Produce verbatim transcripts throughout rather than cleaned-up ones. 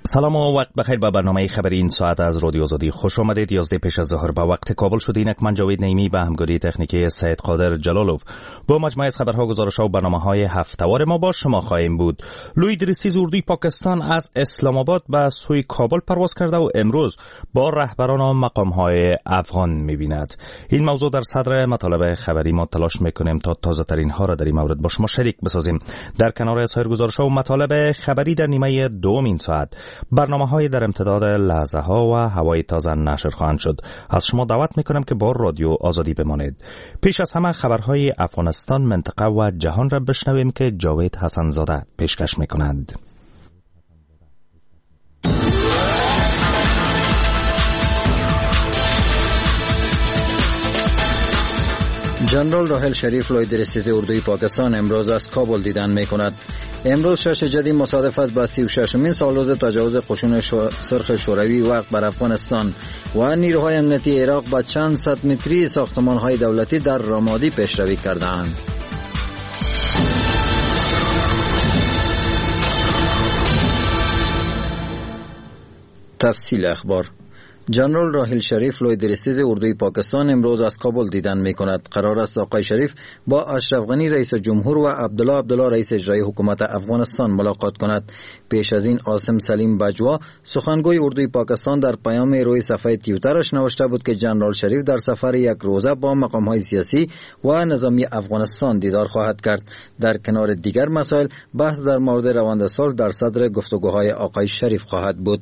سلام و وقت بخیر. به برنامه خبری این ساعت از رادیو آزادی خوش آمدید. یازده پیش از ظهر به وقت کابل شده. اینک من جاوید نعیمی به همکاری تکنیکی سید قادر جلالوف با مجموعه از خبرها، گزارش‌ها و برنامه‌های هفته‌وار ما با شما خواهیم بود. لوی درستیز اردوی پاکستان از اسلام آباد به سوی کابل پرواز کرده و امروز با رهبران و مقام‌های افغان می‌بیند. این موضوع در صدر مطالب خبری ما تلاش می‌کنیم تا تازه‌ترین ها را در این مورد با شما شریک بسازیم. در کنار سایر گزارش‌ها و مطالب خبری در نیمه دوم این ساعت برنامه‌های در امتداد لحظه ها و هوای تازه نشر خواهند شد. از شما دعوت میکنم که با رادیو آزادی بمانید. پیش از همه خبرهای افغانستان، منطقه و جهان را بشنویم که جاوید حسن زاده پیشکش میکنند. جنرال راحل شریف لوی درستیز اردوی پاکستان امروز از کابل دیدن میکند. امروز شش جدی مصادف است با سی و ششمین سالروز تجاوز قشون شو... سرخ شوروی وقت بر افغانستان و نیروهای امنیتی عراق با چند صد متری ساختمان‌های دولتی در رامادی پیشروی کردند. تفصیل اخبار. جنرال راحل شریف لوی درستیز اردوی پاکستان امروز از کابل دیدن می کند. قرار است آقای شریف با اشرف غنی رئیس جمهور و عبدالله عبدالله رئیس اجرایی حکومت افغانستان ملاقات کند. پیش از این عاصم سلیم بجوا سخنگوی اردوی پاکستان در پیام روی صفحه توییترش نوشته بود که جنرال شریف در سفر یک روزه با مقام‌های سیاسی و نظامی افغانستان دیدار خواهد کرد. در کنار دیگر مسائل بحث در مورد روند صلح در صدر گفتگوهای آقای شریف خواهد بود.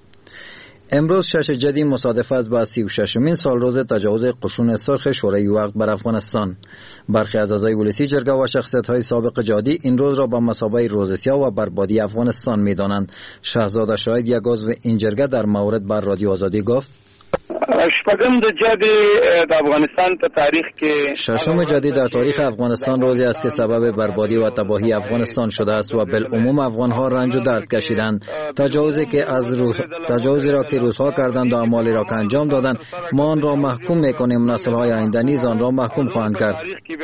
امروز شش جدی مصادف است با سی و ششمین سالروز تجاوز قشون سرخ شوروی وقت بر افغانستان. برخی از اعضای ولسی جرگه و شخصیت‌های سابق جادی این روز را با مثابه روز سیاه و بربادی افغانستان می‌دانند. شهزاده شاهد، یک عضو این جرگه، در مورد بر رادیو آزادی گفت: شپږم د جدي د افغانستان په تاریخ کې ششم جدی در تاریخ افغانستان روزی است که سبب بربادی و تباهی افغانستان شده است و بالعموم افغان‌ها رنج و درد کشیدند. تجاوزی که از روز تجاوزی را که روس‌ها کردند و اعمالی را که انجام دادند، ما آن را محکوم می‌کنیم. نسل‌های آینده نیز آن را محکوم خواهند کرد.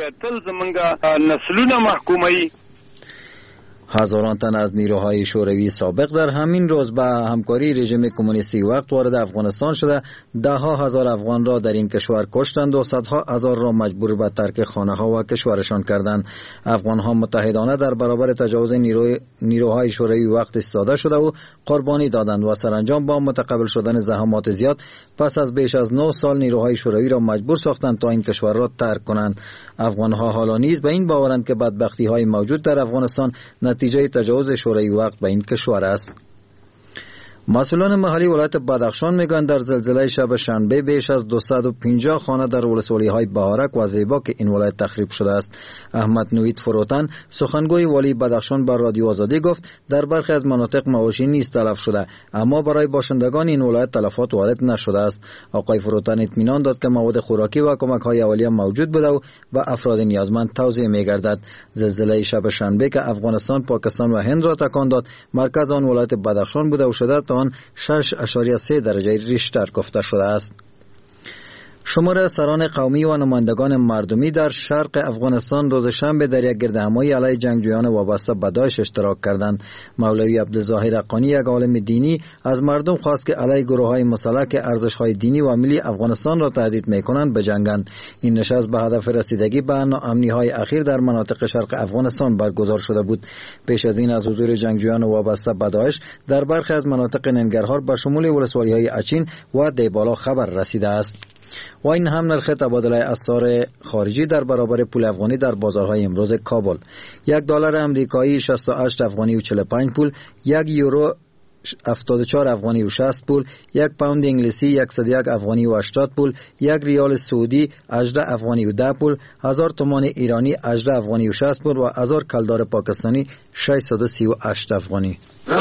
نسلونه محکومی. هزاران تن از نیروهای شوروی سابق در همین روز به همکاری رژیم کمونیستی وقت وارد افغانستان شده، ده ها هزار افغان را در این کشور کشتند و صدها هزار را مجبور به ترک خانه ها و کشورشان کردند. افغان ها متحدانه در برابر تجاوز نیروی نیروهای شوروی وقت ایستاده شده و قربانی دادند و سرانجام با متقبل شدن زحمات زیاد پس از بیش از نه سال نیروهای شوروی را مجبور ساختند تا این کشور را ترک کنند. افغان ها حالا نیز به این باورند که بدبختی های موجود در افغانستان نتیجه تجاوز شوروی وقت به این کشور است. مسئولان محلی ولایت بدخشان میگویند در زلزله شب شنبه بیش از دویست و پنجاه خانه در ولسوالی‌های بهارک و زیبا که این ولایت تخریب شده است. احمد نوید فروتن، سخنگوی والی بدخشان، بر رادیو آزادی گفت در برخی از مناطق مواشی نیز تلف شده، اما برای باشندگان این ولایت تلفات وارد نشده است. آقای فروتن اطمینان داد که مواد خوراکی و کمک‌های اولیه موجود بوده و به افراد نیازمند توزیع می‌گردد. زلزله شب شنبه که افغانستان، پاکستان و هند را تکان داد، مرکز آن ولایت بدخشان بوده و شدت آن شش اشاریه سه درجه ریشتر گفته شده است. شمار سران قومی و نمایندگان مردمی در شرق افغانستان روز شنبه در یک گردهمایی علیه جنگجویان وابسته به داعش اشتراک کردند. مولوی عبدالظاهر حقانی، یک عالم دینی، از مردم خواست که علیه گروه‌های مسلح که ارزش‌های دینی و ملی افغانستان را تهدید می‌کنند بجنگند. این نشست به هدف رسیدگی به ناامنی‌های اخیر در مناطق شرق افغانستان برگزار شده بود. پیش از این از حضور جنگجویان وابسته به داعش در برخی از مناطق ننگرهار به شمول ولسوالی‌های اچین و دیبالا خبر رسیده است. و این هم نرخ تبادله اسعار خارجی در برابر پول افغانی در بازارهای امروز کابل: یک دلار امریکایی شصت و هشت افغانی و چهل و پنج پول، یک یورو هفتاد و چهار افغانی و شصت پول، یک پوند انگلیسی صد و یک افغانی و هشتاد پول، یک ریال سعودی هجده افغانی و ده پول، هزار تومان ایرانی هجده افغانی و شصت پول و هزار کلدار پاکستانی ششصد و سی و هشت افغانی.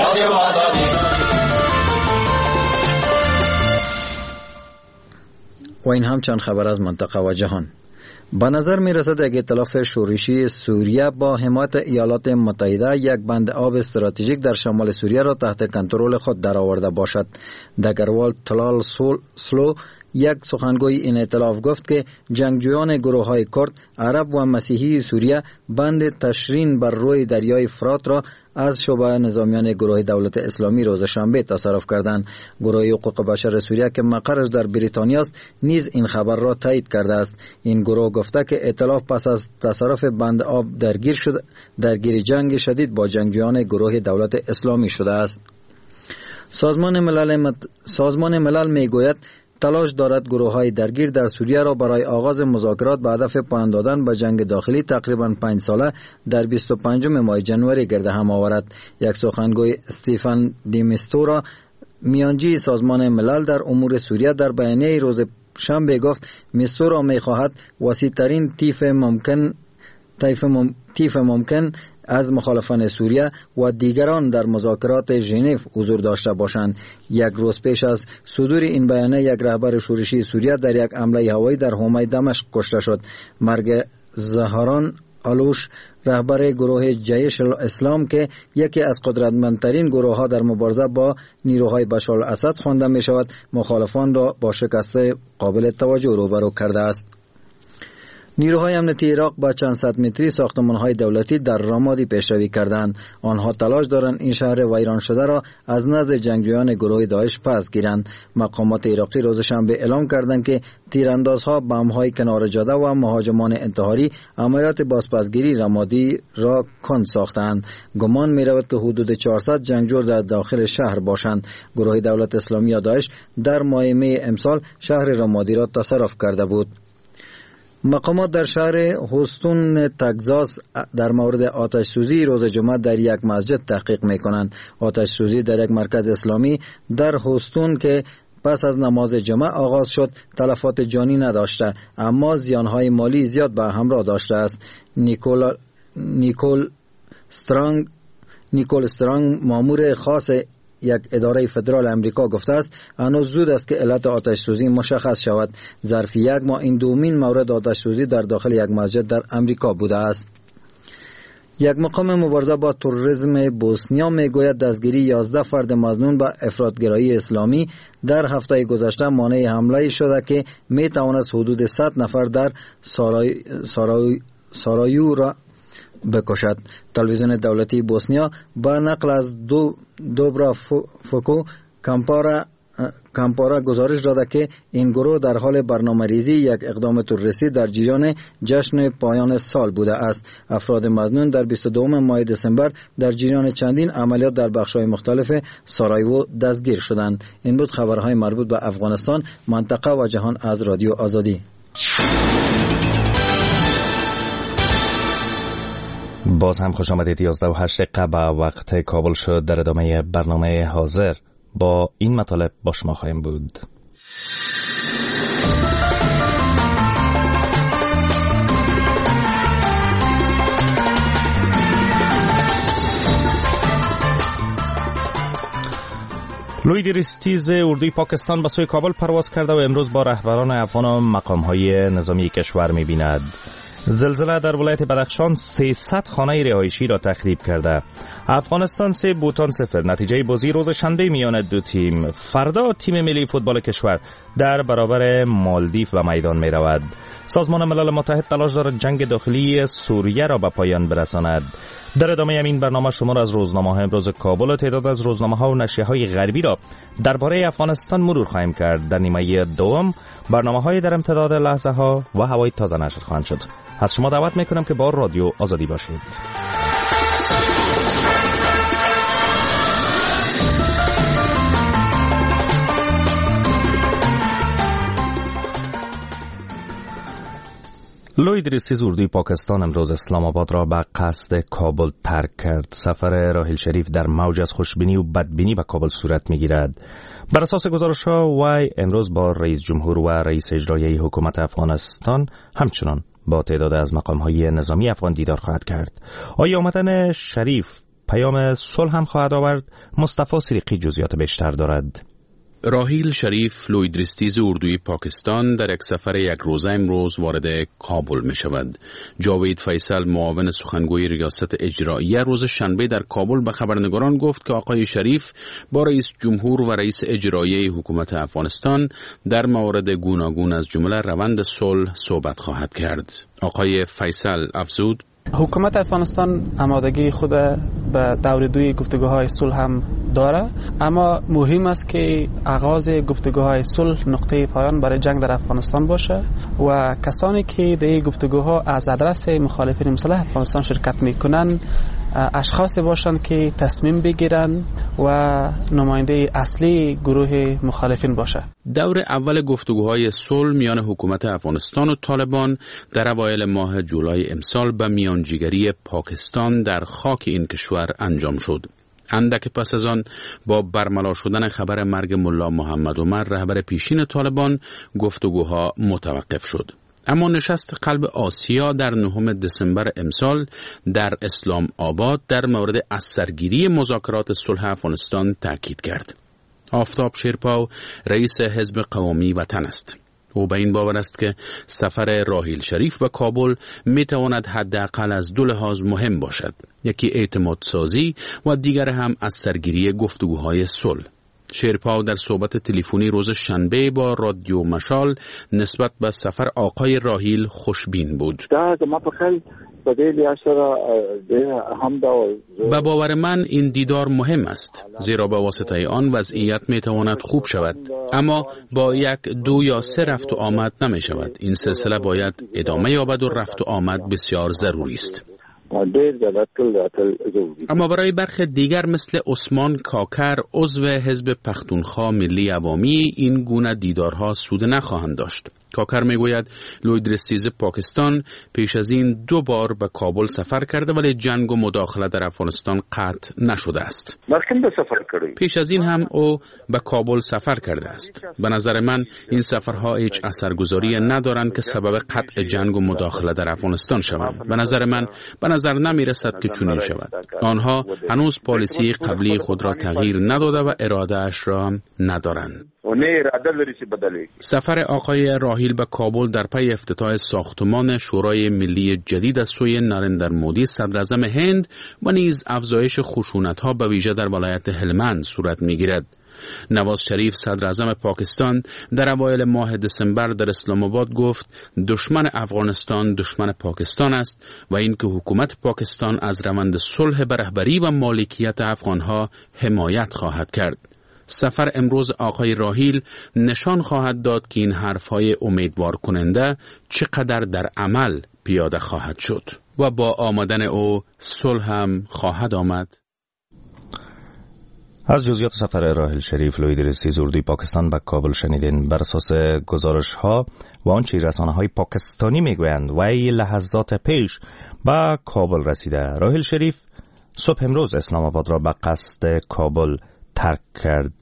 و این هم چند خبر از منطقه و جهان. به نظر می رسد یک ائتلاف شورشی سوریه با حمایت ایالات متحده یک بند آب استراتژیک در شمال سوریه را تحت کنترل خود درآورده باشد. دگروال تلال سلو، یک سخنگوی این ائتلاف، گفت که جنگجویان گروه‌های کرد، عرب و مسیحی سوریه بند تشرین بر روی دریای فرات را از شعبه نظامیان گروه دولت اسلامی روز شنبه تصرف کردند. گروه حقوق بشر سوریه که مقرش در بریتانیا است نیز این خبر را تایید کرده است. این گروه گفته که ائتلاف پس از تصرف بند آب درگیر شد درگیر جنگ شدید با جنگجویان گروه دولت اسلامی شده است. سازمان ملل مت... سازمان ملل میگوید تلاش دارد گروه های درگیر در سوریه را برای آغاز مذاکرات به هدف پایان دادن به جنگ داخلی تقریبا پنج ساله در بیست و پنجم ماه جنوری گرد هم آورد. یک سخنگوی استیفن دیمیستورا میانجی سازمان ملل در امور سوریه در بیانیه روز شنبه گفت میستورا میخواهد وسیع ترین طیف ممکن طیف مم... طیف ممکن از مخالفان سوریه و دیگران در مذاکرات ژنو حضور داشته باشند. یک روز پیش از صدور این بیانیه یک رهبر شورشی سوریه در یک حمله هوایی در حومه دمشق کشته شد. مرگ زهران آلوش رهبر گروه جیش الاسلام که یکی از قدرتمندترین گروه ها در مبارزه با نیروهای بشار الاسد خوانده می شود مخالفان را با شکست قابل توجه روبرو کرده است. نیروهای امنیتی عراق با چند صد متری ساختمان‌های دولتی در رامادی پیشروی کردند. آنها تلاش دارند این شهر ویران شده را از نزد جنگجویان گروه داعش پس گیرند. مقامات عراقی روز شنبه اعلام کردند که تیراندازها بمب‌های کنار جاده و مهاجمان انتحاری عملیات بازپسگیری رامادی را کند ساختند. گمان می‌رود که حدود چهارصد جنگجو در داخل شهر باشند. گروه دولت اسلامی یا داعش در ماه می امسال شهر رامادی را تصرف کرده بود. مقامات در شهر هوستون تگزاس در مورد آتش سوزی روز جمعه در یک مسجد تحقیق می کنند. آتش سوزی در یک مرکز اسلامی در هوستون که پس از نماز جمعه آغاز شد تلفات جانی نداشته اما زیانهای مالی زیاد به همراه داشته است. نیکول نیکول استرانگ نیکول استرانگ مامور خاص یک اداره فدرال امریکا گفته است هنوز زود است که علت آتش سوزی مشخص شود. ظرف یک ماه این دومین مورد آتش سوزی در داخل یک مسجد در امریکا بوده است. یک مقام مبارزه با تروریسم بوسنیا میگوید دستگیری یازده فرد مظنون به افراطگرایی اسلامی در هفته گذشته مانع حمله شده که می توانست حدود صد نفر در سارای سارای سارایو را بکشد. تلویزیون دولتی بوسنیا با نقل از دو دوبرا فوکو کمپارا کمپارا گزارش داده که این گروه در حال برنامه ریزی یک اقدام تروریستی در جریان جشن پایان سال بوده است. افراد مظنون در بیست و دوم ماه دسامبر در جریان چندین عملیات در بخش‌های مختلف سارایوو دستگیر شدند. این بود خبرهای مربوط به افغانستان، منطقه و جهان از رادیو آزادی. باز هم خوش آمدید. یازده و هشت دقیقه به وقت کابل شد. در ادامه برنامه حاضر با این مطالب با شما خواهیم بود. لوید ریستیز اردوی پاکستان به سوی کابل پرواز کرده و امروز با رهبران افغان و مقام‌های نظامی کشور می‌بیند. زلزله در ولایت بدخشان سیصد خانه رهایشی را تخریب کرده. افغانستان سه بوتان صفر نتیجه بازی روز شنبه میان دو تیم. فردا تیم ملی فوتبال کشور در برابر مالدیو به میدان می رود. سازمان ملل متحد تلاش دارد جنگ داخلی سوریه را به پایان برساند. در ادامه این برنامه شما را از روزنامه‌ها امروز کابل و تعداد از روزنامه‌ها و نشریه‌های غربی را درباره افغانستان مرور خواهیم کرد. در نیمه دوم برنامه‌های در امتداد لحظه‌ها و هوای تازه نشر خواهند شد. از شما دعوت میکنم که با رادیو آزادی باشید. لوید ریستیز اردوی پاکستان امروز اسلام آباد را به قصد کابل ترک کرد. سفر راحیل شریف در موج از خوشبینی و بدبینی به کابل صورت میگیرد. بر اساس گزارش‌ها وی امروز با رئیس جمهور و رئیس اجرایی حکومت افغانستان همچنان با تعداد از مقام‌های نظامی افغان دیدار خواهد کرد. آیا آمدن شریف پیام صلح هم خواهد آورد؟ مصطفی سریقی جزئیات بیشتر دارد. راحیل شریف لوید ریستیز اردوی پاکستان در یک سفر یک روزه امروز وارد کابل می شود. جاوید فیصل معاون سخنگوی ریاست اجراییه روز شنبه در کابل به خبرنگاران گفت که آقای شریف با رئیس جمهور و رئیس اجرایی حکومت افغانستان در موارد گوناگون از جمله روند صلح صحبت خواهد کرد. آقای فیصل افزود حکومت افغانستان آمادگی خود به دور دوی گفتگوهای صلح هم داره، اما مهم است که آغاز گفتگوهای صلح نقطه پایان برای جنگ در افغانستان باشه و کسانی که در این گفتگوها از ادرس مخالفین مسلح افغانستان شرکت میکنن اشخاصی باشند که تصمیم بگیرن و نماینده اصلی گروه مخالفین باشه. دور اول گفتگوهای صلح میان حکومت افغانستان و طالبان در اوایل ماه جولای امسال به میانجیگری پاکستان در خاک این کشور انجام شد. اندک پس از آن با برملا شدن خبر مرگ ملا محمد عمر رهبر پیشین طالبان گفتگوها متوقف شد. اما نشست قلب آسیا در نهم دسامبر امسال در اسلام آباد در مورد اثرگیری مذاکرات صلح افغانستان تاکید کرد. آفتاب شیرپاو رئیس حزب قوامی وطن است. او به این باور است که سفر راحیل شریف به کابل می تواند حداقل از دو لحاظ مهم باشد. یکی اعتماد سازی و دیگر هم اثرگیری گفتگوهای صلح. شیرپاو در صحبت تلفنی روز شنبه با رادیو مشال نسبت به سفر آقای راحیل خوشبین بود. به باور من این دیدار مهم است، زیرا به واسطه آن وضعیت می تواند خوب شود، اما با یک دو یا سه رفت و آمد نمی شود. این سلسله باید ادامه یابد و رفت و آمد بسیار ضروری است. اما برای برخی دیگر مثل عثمان کاکر عضو حزب پختونخوا ملی عوامی این گونه دیدارها سود نخواهند داشت. کاکر میگوید لویدرستیز پاکستان پیش از این دو بار به کابل سفر کرده ولی جنگ و مداخله در افغانستان قطع نشده است. پیش از این هم او به کابل سفر کرده است. به نظر من این سفرها هیچ اثرگذاری ندارند که سبب قطع جنگ و مداخله در افغانستان شوند. به نظر من به نظر نمی رسد که چنین شود. آنها هنوز پالیسی قبلی خود را تغییر نداده و اراده اش را ندارند. سفر آقای راحیل به کابل در پی افتتاح ساختمان شورای ملی جدید از سوی نریندر مودی صدر اعظم هند و نیز افزایش خشونت‌ها به ویژه در ولایت هلمند صورت می‌گیرد. نواز شریف صدر اعظم پاکستان در اوایل ماه دسامبر در اسلام آباد گفت دشمن افغانستان دشمن پاکستان است و اینکه حکومت پاکستان از روند صلح به رهبری و مالکیت افغانها حمایت خواهد کرد. سفر امروز آقای راحیل نشان خواهد داد که این حرفهای امیدوار کننده چقدر در عمل پیاده خواهد شد و با آمدن او صلح هم خواهد آمد. از جزئیات سفر راحیل شریف لویدرستیز اردوی پاکستان به کابل شنیدین. بر اساس گزارش ها و آنچه رسانه های پاکستانی میگویند وی لحظات پیش به کابل رسیده. راحیل شریف صبح امروز اسلام آباد را به قصد کابل ترک کرد.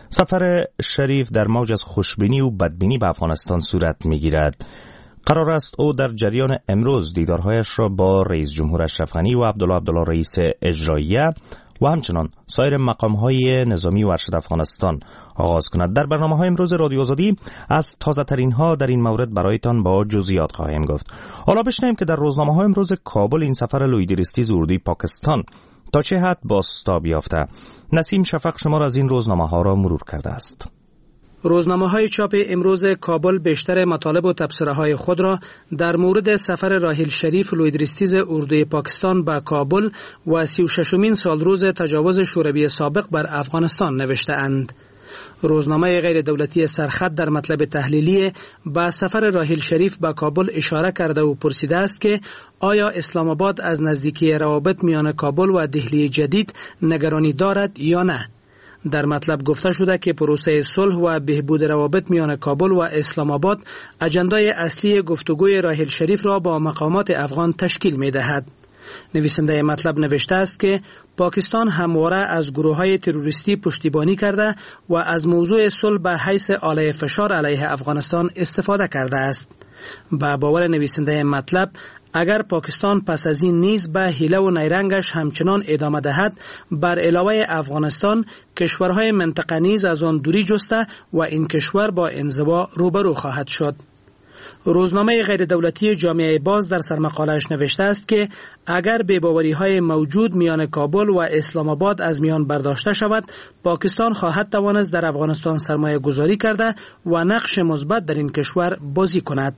سفر شریف در موج از خوشبینی و بدبینی به افغانستان صورت میگیرد. قرار است او در جریان امروز دیدارهایش را با رئیس جمهور اشرف غنی و عبدالله عبدالله رئیس اجراییه و همچنان سایر مقام‌های نظامی و ارشد افغانستان آغاز کند. در برنامه‌های امروز رادیو آزادی از تازه‌ترین ها در این مورد برایتان با جزئیات خواهیم گفت. حالا بشنویم که در روزنامه‌های امروز کابل این سفر لویدرستیز اردوی پاکستان تا چه حد بازتاب یافته. نسیم شفق شما از این روزنامه‌ها را مرور کرده است. روزنامه‌های چاپ امروز کابل بیشتر مطالب و تبصره‌های خود را در مورد سفر راحیل شریف لویدرستیز اردوی پاکستان به کابل و سی و ششمین سالروز تجاوز شوروی سابق بر افغانستان نوشته‌اند. روزنامه غیر دولتی سرخط در مطلب تحلیلی به سفر راحیل شریف به کابل اشاره کرده و پرسیده است که آیا اسلام آباد از نزدیکی روابط میان کابل و دهلی جدید نگرانی دارد یا نه؟ در مطلب گفته شده که پروسه صلح و بهبود روابط میان کابل و اسلام آباد اجندای اصلی گفتگوی راحیل شریف را با مقامات افغان تشکیل می دهد. نویسنده مطلب نوشته است که پاکستان همواره از گروه‌های تروریستی پشتیبانی کرده و از موضوع صلح به حیث آله فشار علیه افغانستان استفاده کرده است. با باور نویسنده مطلب اگر پاکستان پس از این نیز به حیله و نیرنگش همچنان ادامه دهد، بر علاوه افغانستان کشورهای منطقه نیز از آن دوری جسته و این کشور با انزوا روبرو خواهد شد. روزنامه غیر دولتی جامعه باز در سرمقاله‌اش نوشته است که اگر بی‌باوری‌های موجود میان کابل و اسلام آباد از میان برداشته شود، پاکستان خواهد توانست در افغانستان سرمایه گذاری کرده و نقش مثبت در این کشور بازی کند.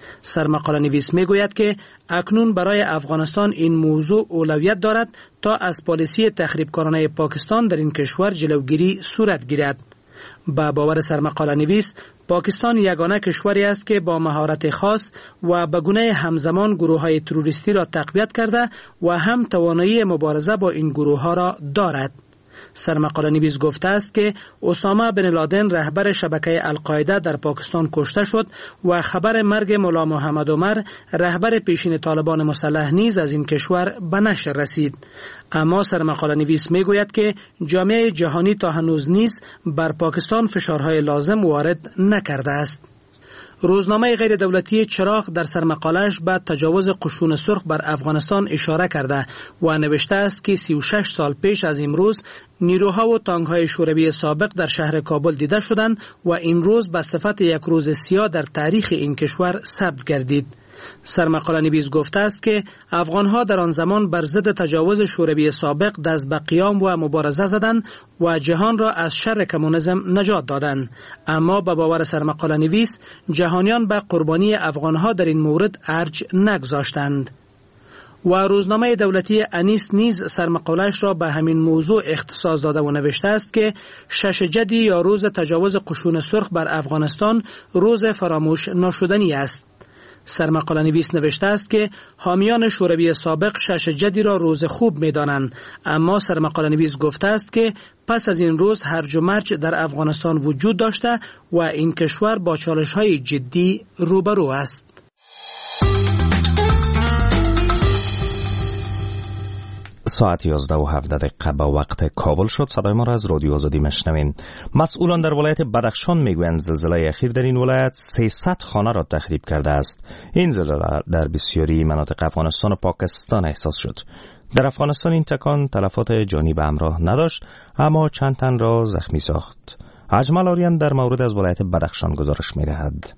سرمقاله نویس می گوید که اکنون برای افغانستان این موضوع اولویت دارد تا از پالیسی تخریبکارانه پاکستان در این کشور جلوگیری صورت گیرد. با باور سرمقاله نویس، پاکستان یگانه کشوری است که با مهارت خاص و به گونه همزمان گروه‌های تروریستی را تقویت کرده و هم توانایی مبارزه با این گروه‌ها را دارد. سرمقاله نویس گفته است که اسامه بن لادن رهبر شبکه القاعده در پاکستان کشته شد و خبر مرگ ملا محمد عمر رهبر پیشین طالبان مسلح نیز از این کشور به نشر رسید. اما سرمقاله نویس می گوید که جامعه جهانی تا هنوز نیز بر پاکستان فشارهای لازم وارد نکرده است. روزنامه غیر دولتی چراغ در سرمقاله‌اش به تجاوز قشون سرخ بر افغانستان اشاره کرده و نوشته است که سی و شش سال پیش از امروز نیروها و تانک‌های شوروی سابق در شهر کابل دیده شدند و امروز به صفت یک روز سیاه در تاریخ این کشور ثبت گردید. سرمقاله نویس گفته است که افغانها در آن زمان بر ضد تجاوز شوروی سابق دست به قیام و مبارزه زدند و جهان را از شر کمونیسم نجات دادند. اما به باور سرمقاله نویس، جهانیان به قربانی افغانها در این مورد ارج نگذاشتند. و روزنامه دولتی انیس نیز سرمقاله‌اش را به همین موضوع اختصاص داده و نوشته است که شش جدی یا روز تجاوز قشون سرخ بر افغانستان روز فراموش ناشدنی است. سرمقاله نویس نوشته است که حامیان شوروی سابق شش جدی را روز خوب می دانند، اما سرمقاله نویس گفته است که پس از این روز هرج و مرج در افغانستان وجود داشته و این کشور با چالش های جدی روبرو است. ساعت یازده و هفده دقیقه به وقت کابل شد. صدای ما را از رادیو آزادی میشنوین. مسئولان در ولایت بدخشان میگویند زلزله اخیر در این ولایت سیصد خانه را تخریب کرده است. این زلزله در بسیاری مناطق افغانستان و پاکستان احساس شد. در افغانستان این تکان تلفات جانی به همراه نداشت، اما چند تن را زخمی ساخت. اجمل آریان در مورد از ولایت بدخشان گزارش می‌دهد.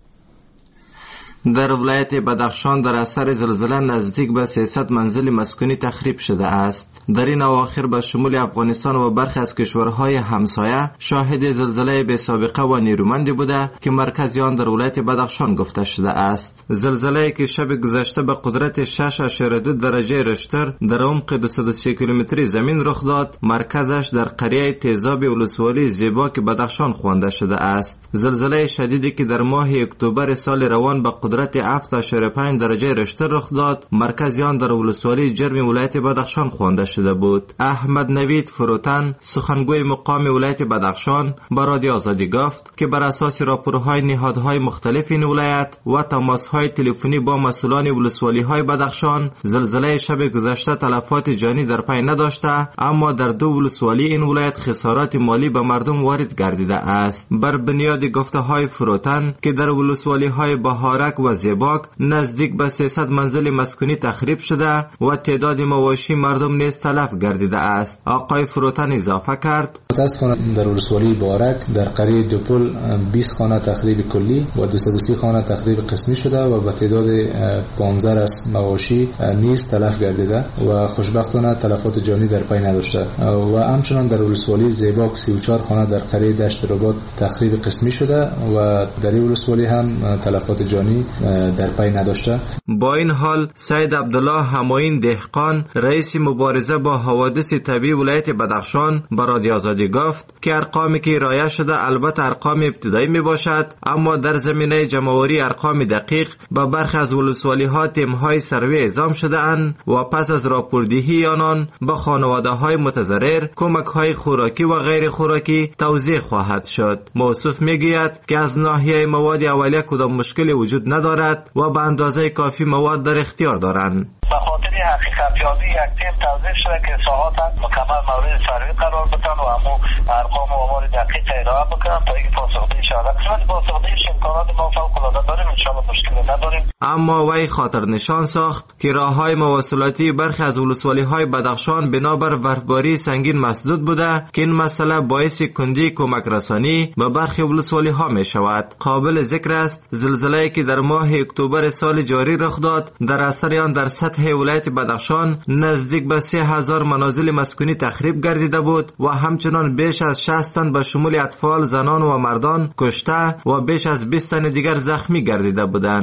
در ولایت بدخشان در اثر زلزله نزدیک به سیصد منزل مسکونی تخریب شده است. در این اواخر به شمول افغانستان و برخی از کشورهای همسایه شاهد زلزله بی سابقه و نیرومندی بوده که مرکز آن در ولایت بدخشان گفته شده است. زلزله که شب گذشته به قدرت شش اشاره دو درجه ریشتر در عمق دویست و سی کیلومتری زمین رخ داد، مرکزش در قریه تیزاب ولسوالی زیبا که بدخشان خوانده شده است. زلزله شدیدی که در ماه اکتبر سال روان به قدرت هفت اشاره پنج درجه ریشتر رخ داد، مرکز آن در ولسوالی جرم ولایت بدخشان خوانده شده بود. احمد نوید فروتن، سخنگوی مقام ولایت بدخشان، با رادیو آزادی گفت که بر اساس راپورهای نهادهای مختلف این ولایت و تماسهای تلفنی با مسئولان ولسوالی‌های بدخشان، زلزله شب گذشته تلفات جانی در پی نداشته، اما در دو ولسوالی این ولایت خسارات مالی به مردم وارد گردیده است. بر بنیاد گفته‌های فروتن که در ولسوالی‌های بهارک و زیباک نزدیک به سیصد منزل مسکونی تخریب شده و تعداد مواشی مردم نیز تلف گردیده است. آقای فروتن اضافه کرد: متاسفانه در ولسوالی بهارک در قریه دوپل بیست خانه تخریب کلی و دویست و سی خانه تخریب قسمی شده و به تعداد پانزده از مواشی نیز تلف گردیده و خوشبختانه تلفات جانی در پی نداشته. و همچنان در ولسوالی زیباک سی و چهار خانه در قریه دشت رباط تخریب قسمی شده و در این ولسوالی هم تلفات جانی در پی نداشته. با این حال سید عبدالله هماین دهقان، رئیس مبارزه با حوادث طبیعی ولایت بدخشان، با رادیو آزادی گفت که ارقامی که ارائه شده البته ارقام ابتدایی می باشد، اما در زمینه جمع‌آوری ارقام دقیق با برخی از ولسوالی‌ها تیم‌های سروی اعزام شده اند و پس از راپوردهی آنان به خانواده‌های متضرر کمک‌های خوراکی و غیر خوراکی توزیع خواهد شد. موصوف می‌گوید که از ناحیه مواد اولیه کدام مشکلی وجود ندارد و به اندازه کافی مواد در اختیار دارند. به خاطر حقیقت یابی یک تیم توظیف شده که ساعات مکمل مورد سروی قرار بدن و امو ارقام و آمار دقیق ارائه بکنن تا اینکه پاسخگویی شود. قسمت پاسخگوییش امکانات ما فوق‌العاده داریم، انشاءالله مشکلی نداریم. اما وی خاطر نشان ساخت که راههای مواصلاتی برخی از ولسوالی‌های بدخشان بنابر برفباری سنگین مسدود بوده که این مسئله باعث کندی کمک رسانی به برخی ولسوالی‌ها می شود. قابل ذکر است زلزله‌ای که در ماه اکتبر سال جاری رخ داد در اثر آن در سطح ولایت بدخشان نزدیک به سه هزار منازل مسکونی تخریب گردیده بود و همچنان بیش از شصت تن به شمول اطفال، زنان و مردان کشته و بیش از بیست تن دیگر زخمی گردیده بودند.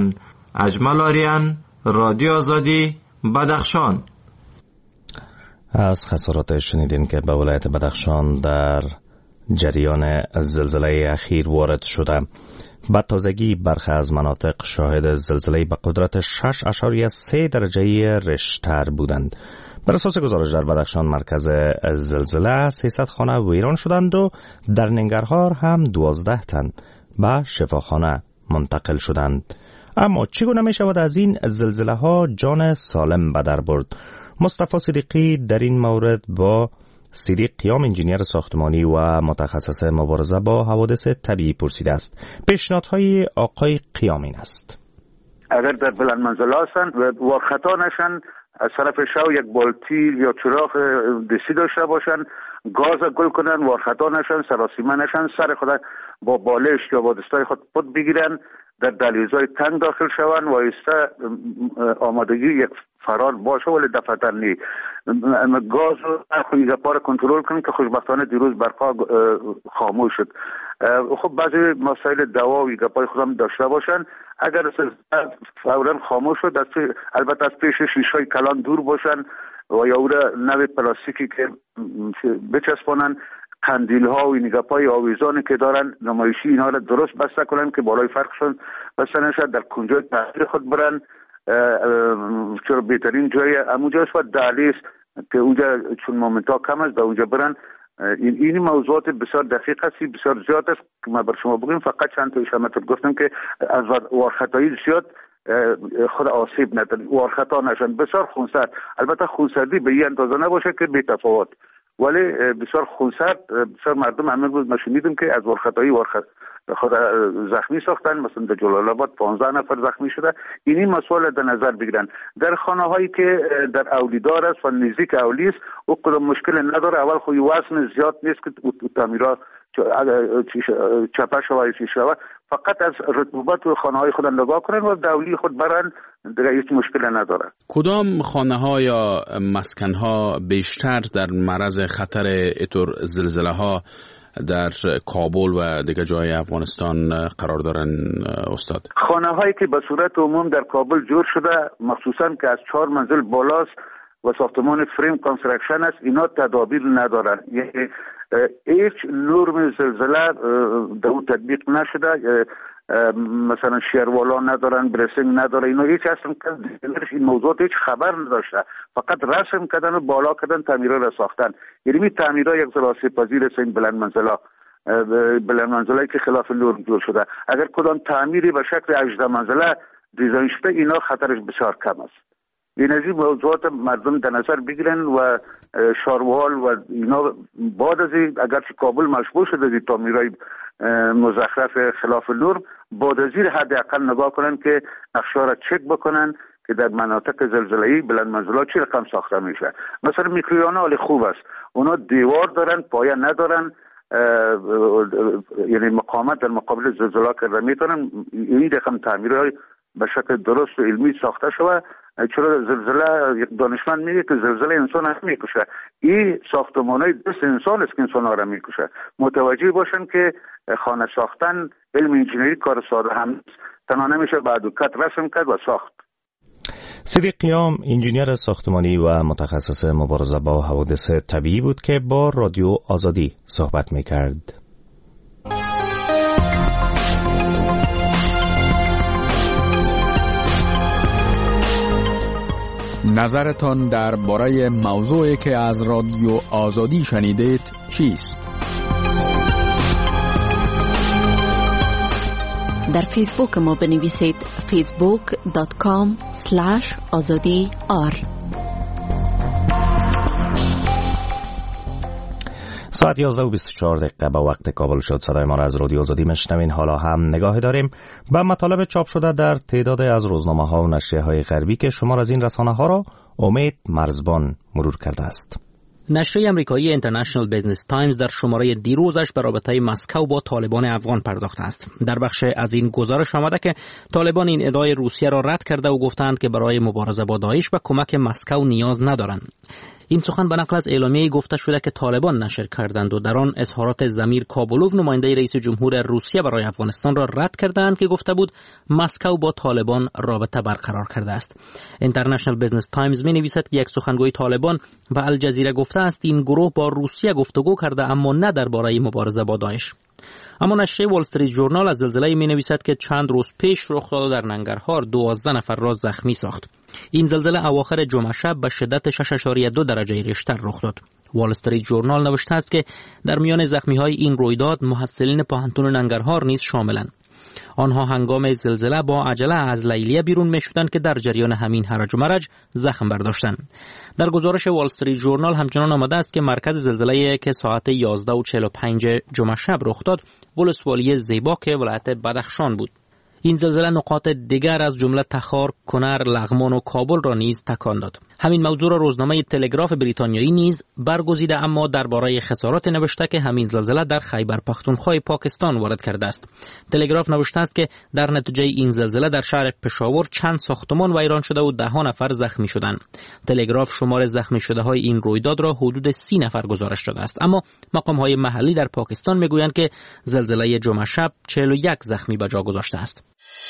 اجمل آریان، رادیو آزادی، بدخشان. از خسارات شنیدین که به ولایت بدخشان در جریان زلزله اخیر وارد شده. به تازگی برخی از مناطق شاهد زلزله به قدرت شش اشاریه سه درجه ریشتر بودند. بر اساس گزارش در بدخشان مرکز زلزله سیصد خانه ویران شدند و در ننگرهار هم دوازده تن به شفاخانه منتقل شدند. اما چگونه می شود از این زلزله ها جان سالم به در برد؟ مصطفی صدیقی در این مورد با صدیق قیام انجینیر ساختمانی و متخصص مبارزه با حوادث طبیعی پرسیده است. پیشنهادهای آقای قیام این است: اگر در بلند منزل هستند و وارخطا نشن، از طرف شو یک بالتی یا چراغ دستی داشته باشن، گاز گل کنن، وارخطا نشن، سراسیمه نشن، سر خود با بالش یا با دستای خود پد بگیرن، در دهلیزهای تنگ داخل شوند و ایسته آمادگی یک فرار باشه، ولی دفعتر نی. گاز رو خود پار کنترل کنن که خوشبختانه دیروز برقا خاموش شد. خب بعضی مسائل دوا و گپای خودم داشته باشن. اگر فورا خاموش شد، البته از پیش شیشهای کلان دور باشن و یا او نوی پلاستیکی که بچسبانن، قندیل ها و نگپای آویزانی که دارن نمایشی اینها را درست بسته کنن که بالای فرقشون بسته نشد، در کنجای تحریر خود برن. چرا بهترین جای اموجاست و دهلیز که اونجا چون مومنتا کم است در اونجا برن. این این موضوعات بسیار دقیق است، بسیار زیاد است که ما بر شما بگیم. فقط چند تا اشامت گفتم که از وارخطایی زیاد خود آسیب ندن، وارخطا نشن، بسیار خونسرد. البته خونسردی به این اندازه نباشه که بی تفاوت، ولی بسیار خونسرد. بسیار مردم همه روز ما شنیدیم که از وارخطایی وارخط خود زخمی ساختن، مثلا در جلال آباد پانزده نفر زخمی شده. اینی مسئله در نظر بگیرن. در خانه هایی که در اولیدار است و نزدیک اولی است، او کدام مشکل نداره. اول خود وزن زیاد نیست که تعمیرات چپه شوه چی شوه، فقط از رطوبت و خانه های خود نگاه کنن و دولی خود برن، دیگه هیچ مشکل نداره. کدام خانه ها یا مسکن ها بیشتر در معرض خطر اینطور زلزله ها در کابل و دیگه جای افغانستان قرار دارن استاد؟ خانه هایی که به صورت عموم در کابل جور شده، مخصوصا که از چهار منزل بالاست و ساختمان فریم کانستراکشن است، اینا تدابیر ندارن. یعنی هیچ نرم زلزله در اون تطبیق نشده. مثلا شیروالا ندارن، برسنگ نداره، اینا هیچ اصلا این موضوعات هیچ خبر نداشته. فقط رسم کردن و بالا کردن، تعمیرها را ساختن. یعنی می تعمیرها یک ذره پذیر است. این بلند منزلا بلند منزلایی که خلاف نرم جور شده، اگر کدام تعمیری به شکل هجده منزله دیزاین شده، اینا خطرش بسیار کم است. این از این موضوعات مردم در نظر بگیرن و شاروال و اینا بعد از این اگرچه کابل مشغول شده از تعمیرهای مزخرف خلاف نرم، بعد از این حداقل نگاه کنن که نقشه را چک بکنن که در مناطق زلزله‌ای بلند منزلات چه رقم ساخته میشه. مثلا میکرویانا حال خوب است، اونا دیوار دارن، پایه ندارن، یعنی مقاومت در مقابل زلزله کرده میتونن. این رقم تعمیرهای به شکل درست و علمی ساخته شده. چرا زلزله، یک دانشمند میگه که زلزله انسان هم میکشه، این ساختمانای دست انسان است که انسان ها را میکشه. متوجه باشن که خانه ساختن علم انجینری کار ساده هم نیست، تنها نمیشه بعد و کت رسم کرد و ساخت. صدیق قیام انجینیر ساختمانی و متخصص مبارزه با حوادث طبیعی بود که با رادیو آزادی صحبت میکرد. نظرتان درباره موضوعی که از رادیو آزادی شنیدید چیست؟ در فیسبوک ما بنویسید فیسبوک دات کام اسلش آزادی آر. ساعت یازده و بیست و چهار دقیقه به وقت کابل شد. صدای ما را از رادیو آزادی میشنوین. حالا هم نگاه داریم به مطالب چاپ شده در تعداد از روزنامه ها و نشریه های غربی که شمار از این رسانه ها را امید مرزبان مرور کرده است. نشریه امریکایی اینترنشنال بیزنس تایمز در شماره دیروزش به رابطه مسکو با طالبان افغان پرداخته است. در بخش از این گزارش آمده که طالبان این ادعای روسیه را رد کرده و گفتند که برای مبارزه با داعش و کمک مسکو نیاز ندارند. این سخن به نقل از اعلامیه‌ای گفته شده که طالبان نشر کردند و در آن اظهارات ضمیر کابولوف نماینده رئیس جمهور روسیه برای افغانستان را رد کردند که گفته بود مسکو با طالبان رابطه برقرار کرده است. اینترنشنال بزنس تایمز می‌نویسد که یک سخنگوی طالبان به الجزیره گفته است این گروه با روسیه گفتگو کرده اما نه درباره مبارزه با داعش. اما نشریه وال استریت ژورنال از زلزله می‌نویسد که چند روز پیش رخ داده در ننگرهار دوازده نفر را زخمی ساخت. این زلزله اواخر جمعه شب به شدت شش اشاریه دو درجه ریشتر رخ داد. وال استریت ژورنال نوشته است که در میان زخمی‌های این رویداد محصلین پوهنتون ننگرهار نیز شاملند. آنها هنگام زلزله با عجله از لیلیه بیرون می‌شدند که در جریان همین هرج و مرج زخم برداشتند. در گزارش وال استریت ژورنال همچنان آمده است که مرکز زلزله که ساعت یازده و چهل و پنج جمعه شب رخ داد ولسوالی زیباک ولایت بدخشان بود. این زلزله نقاط دیگر از جمله تخار، کنر، لغمان و کابل را نیز تکان داد. همین موضوع را روزنامه تلگراف بریتانیایی نیز برگزیده اما درباره خسارات نوشته که همین زلزله در خیبر پختونخوا پاکستان وارد کرده است. تلگراف نوشته است که در نتیجه این زلزله در شهر پشاور چند ساختمان ویران شده و ده ها نفر زخمی شدند. تلگراف شمار زخمی شده های این رویداد را حدود سی نفر گزارش داده است، اما مقام های محلی در پاکستان میگویند که زلزله جمعه شب چهل و یک زخمی به جا گذاشته است.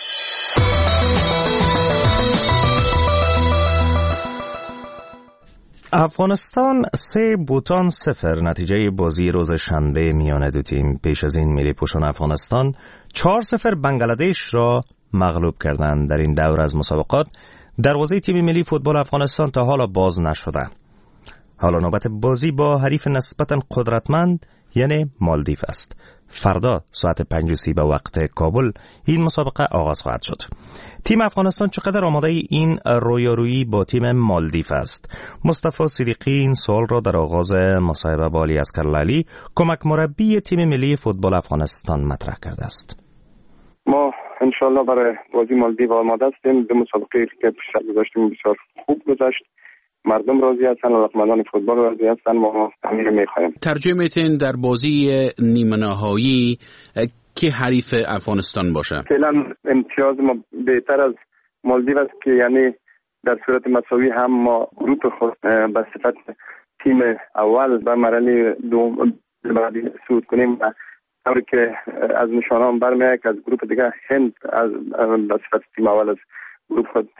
افغانستان سه بوتان صفر نتیجه بازی روز شنبه میان دو تیم. پیش از این ملی پوشان افغانستان چهار صفر بنگلادش را مغلوب کردند. در این دور از مسابقات دروازه تیم ملی فوتبال افغانستان تا حالا باز نشده. حالا نوبت بازی با حریف نسبتاً قدرتمند یعنی مالدیو است. فردا ساعت پنج و سی به وقت کابل این مسابقه آغاز خواهد شد. تیم افغانستان چقدر آماده این رویارویی با تیم مالدیو است؟ مصطفی صدیقی این سوال را در آغاز مصاحبه با علی اصغرلالی کمک مربی تیم ملی فوتبال افغانستان مطرح کرده است. ما انشالله برای بازی مالدیو آماده هستیم. دو مسابقه که پیش گذاشتیم بسیار خوب گذشت. مردم راضی هستن و علاقمندان فوتبال راضی هستن و ما همین می‌خوایم. ترجیح می‌تین در بازی نیمه نهایی که حریف افغانستان باشه؟ فعلا امتیاز ما بهتر از مالدیو است که یعنی در صورت مساوی هم ما گروپ خود به صفت تیم اول به مرحله دوم بعدی صعود کنیم و طوری که از نشانه‌ام برمیاد که از گروپ دیگه هند از به صفت تیم اول از گروپ خود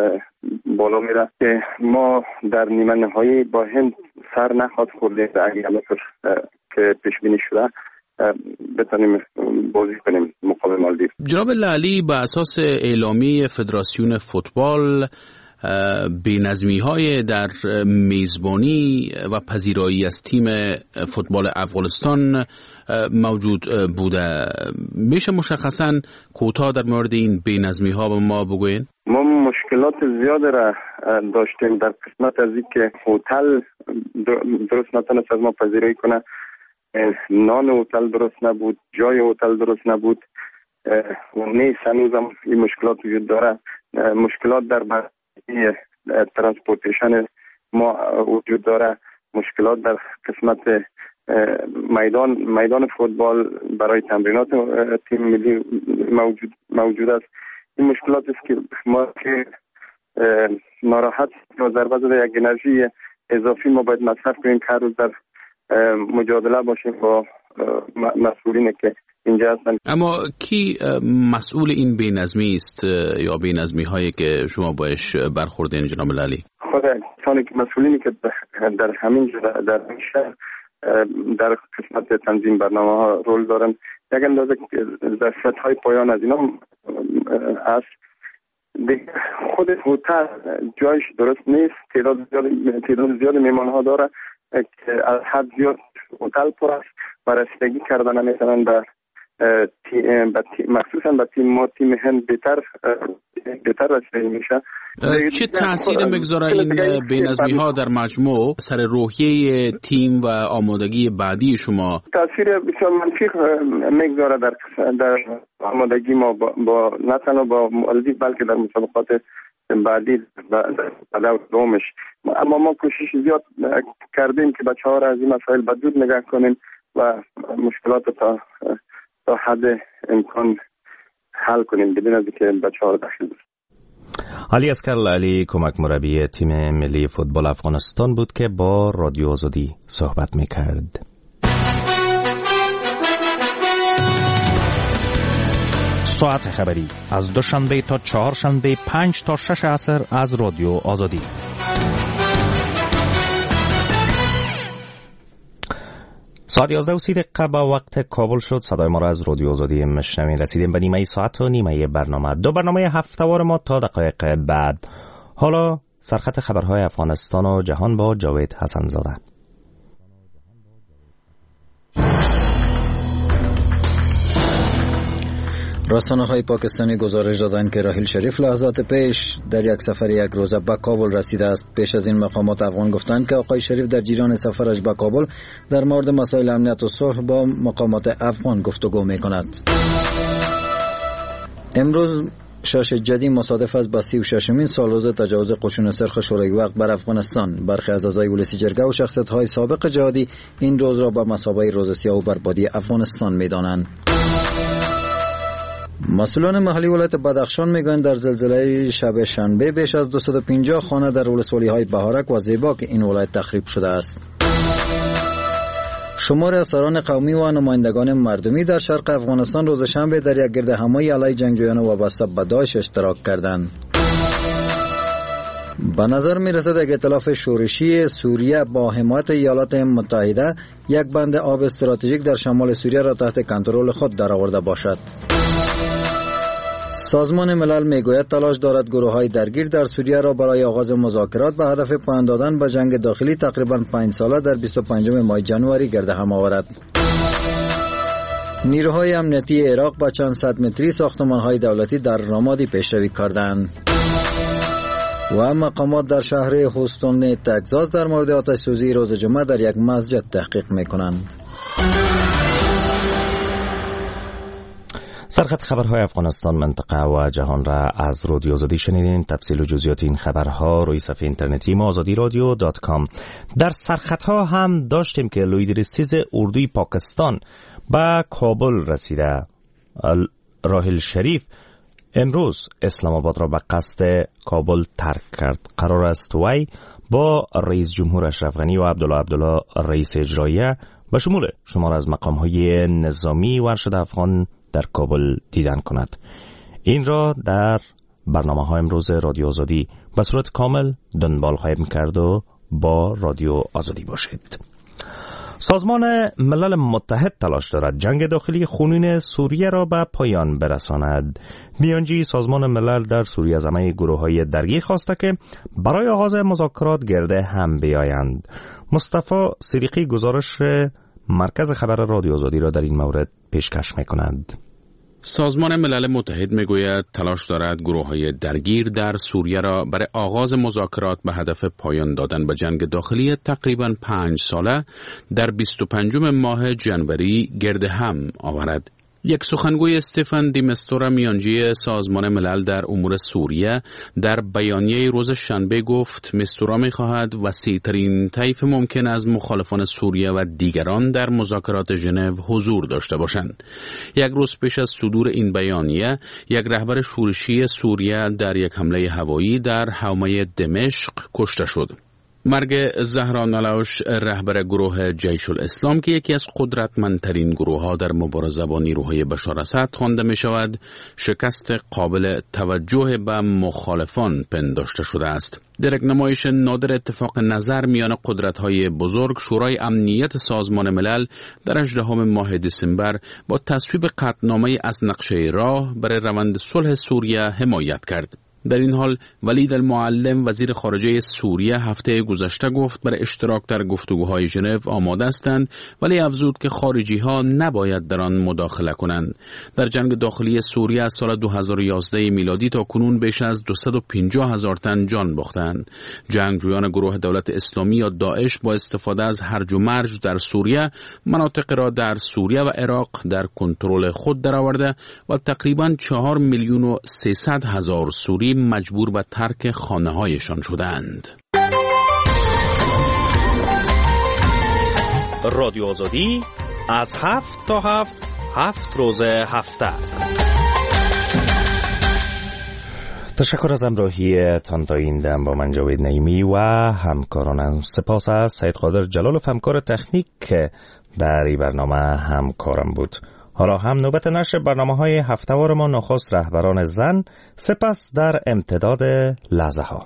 بالا میره که ما در نیمه نهایی با هند سر نخواهد خوردیم اگر همینطور که پیش بینی شده بتونیم بازی کنیم مقابل مالدیو. جناب لالی، به اساس اعلامیه فدراسیون فوتبال بی‌نظمی های در میزبانی و پذیرایی از تیم فوتبال افغانستان موجود بوده. میشه مشخصاً کوتاه در مورد این بی‌نظمی ها به ما بگوین؟ ما مشکلات زیاد را داشتیم در قسمت از اینکه هتل درست نتونست از ما پذیرایی کنه، نان هتل درست نبود، جای هتل درست نبود و نیست هنوزم این مشکلات وجود داره. مشکلات در برای ترانسپورتیشن ما وجود داره، مشکلات در قسمت میدان میدان فوتبال برای تمرینات تیم ملی موجود موجود است. این مشکلات است که ما که ناراحت و ضربه زده یک انرژی اضافی ما باید مصرف کنیم که هر روز در مجادله باشیم با مسئولین که اینجا هستن. اما کی مسئول این بی‌نظمی است یا بی‌نظمی هایی که شما باش برخوردین جناب لالی؟ خود کسانی که مسئولینی که در همین در این شهر در قسمت تنظیم برنامه ها رول دارن، یک اندازه ظرفیت های پایان از اینا است. خود هتل جایش درست نیست، تعداد زیاد تعداد زیاد میمان ها داره که از حد زیاد هتل پر است و رسیدگی کردن نمیتونن به مخصوصا به تیم ما تیم هند بهتر بهتر رسیدگی میشه. چه تأثیر میگذاره این بی‌نظمی ها در مجموع سر روحیه تیم و آمادگی بعدی شما؟ تأثیر بسیار منفی میگذاره در در آمادگی ما با, با نه تنها با مالدیو بلکه در مسابقات بعدی در دومش. اما ما کوشش زیاد کردیم که بچه‌ها را از این مسائل بدود نگاه کنیم و مشکلات تا تا حد امکان حل کنیم بدون از اینکه بچه‌ها را داخل بشن. علی اسکرل علی کمک مربی تیم ملی فوتبال افغانستان بود که با رادیو آزادی صحبت میکرد. ساعت خبری از دوشنبه تا چهارشنبه پنج تا شش عصر از رادیو آزادی. ساعت یازده و سی دقیقه با وقت کابل شد. صدای ما را از رادیو آزادی مشنوین. رسیدیم به نیمه ساعت و نیمه برنامه. دو برنامه هفته‌وار ما تا دقایق بعد. حالا سرخط خبرهای افغانستان و جهان با جاوید حسن زاده. رسانه‌های پاکستانی گزارش دادند که راحیل شریف لحظات پیش در یک سفر یک روزه به کابل رسیده است. پیش از این مقامات افغان گفتند که آقای شریف در جریان سفرش به کابل در مورد مسائل امنیت و صلح با مقامات افغان گفتگو می‌کند. امروز شش جدی مصادف است با سی و ششمین سالروز تجاوز قشون سرخ شورای وقت بر افغانستان. برخی از اعضای ولسی جرگه و شخصیت‌های سابق جهادی این روز را به مثابه روز سیاه و بربادی افغانستان می‌دانند. مسئولان محلی ولایت بدخشان میگویند در زلزله شب شنبه بیش از دویست و پنجاه خانه در ولسوالی‌های بهارک و زیباک این ولایت تخریب شده است. شمار اسیران قومی و نمایندگان مردمی در شرق افغانستان روز شنبه در یک گردهمایی علیه جنگجویان وابسته به داعش اشتراک کردند. به نظر میرسد یک ائتلاف شورشی سوریه با حمایت ایالات متحده یک بند آب استراتژیک در شمال سوریه را تحت کنترل خود درآورده باشد. سازمان ملل میگوید تلاش دارد گروه‌های درگیر در سوریه را برای آغاز مذاکرات به هدف پایان دادن به جنگ داخلی تقریباً پنج ساله در بیست و پنجم ماه جنوری گرد هم آورد. نیروهای امنیتی عراق با چند صد متری ساختمان‌های دولتی در رامادی پیشروی کردند. و مقامات در شهر هوستون تگزاس در مورد آتش سوزی روز جمعه در یک مسجد تحقیق می‌کنند. سرخط خبرهای افغانستان، منطقه و جهان را از رادیو آزادی شنیدین. تفصیل و جزئیات این خبرها روی صفحه اینترنتی ما آزادی رادیو دات کام. در سرخط ها هم داشتیم که لویدریستیز اردوی پاکستان به کابل رسیده. راحیل شریف امروز اسلام آباد را به قصد کابل ترک کرد. قرار است وی با رئیس جمهور اشرف غنی و عبدالله عبدالله رئیس اجراییه به شمول شمار از مقام‌های نظامی و ارشد افغان در کابل دیدن کند. این را در برنامه های امروز رادیو آزادی به صورت کامل دنبال خواهیم کرد و با رادیو آزادی باشید. سازمان ملل متحد تلاش دارد جنگ داخلی خونین سوریه را به پایان برساند. میانجی سازمان ملل در سوریه از همه گروه‌های درگیر خواسته که برای آغاز مذاکرات گرده هم بیایند. مصطفی صدیقی گزارش مرکز خبر رادیو آزادی را در این مورد پیشکش می‌کند. سازمان ملل متحد میگوید تلاش دارد گروه‌های درگیر در سوریه را برای آغاز مذاکرات به هدف پایان دادن به جنگ داخلی تقریباً پنج ساله در بیست و پنجم ماه جنوری گرد هم آورد. یک سخنگوی استفان دی مستورا میانجی سازمان ملل در امور سوریه در بیانیه روز شنبه گفت مستورا می‌خواهد وسیع‌ترین طیف ممکن از مخالفان سوریه و دیگران در مذاکرات ژنو حضور داشته باشند. یک روز پیش از صدور این بیانیه، یک رهبر شورشی سوریه در یک حمله هوایی در حومه دمشق کشته شد. مرگ زهرا نلاوش رهبر گروه جیش الاسلام که یکی از قدرتمندترین گروه ها در مبارزه با نیروهای بشار اسد خوانده می شود، شکست قابل توجه به مخالفان پنداشته شده است. در یک نمایش نادر اتفاق نظر میان قدرت‌های بزرگ، شورای امنیت سازمان ملل در هجدهم ماه دسامبر با تصویب قطعنامه از نقشه راه برای روند صلح سوریه حمایت کرد. در این حال ولید المعلم وزیر خارجه سوریه هفته گذشته گفت برای اشتراک در گفتگوهای ژنو آماده هستند، ولی افزود که خارجی ها نباید در آن مداخله کنند. در جنگ داخلی سوریه از سال دو هزار و یازده میلادی تا کنون بیش از دویست و پنجاه هزار تن جان باختند. جنگجویان گروه دولت اسلامی یا داعش با استفاده از هرج و مرج در سوریه مناطق را در سوریه و عراق در کنترل خود درآورده و تقریباً چهار میلیون و سیصد هزار سوری مجبور به ترک خانه‌هایشان شدند. رادیو آزادی از هفت تا هفت هفت روز هفته. تشکر از همراهی تان تا این دم با من جاوید نعیمی و همکارانم. سپاس از سید قادر جلالوف همکار تکنیک که در این برنامه همکارم بود. حالا هم نوبت نشر برنامه‌های هفته‌وار ما، نخست رهبران زن، سپس در امتداد لحظه ها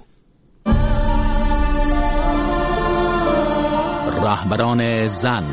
رهبران زن.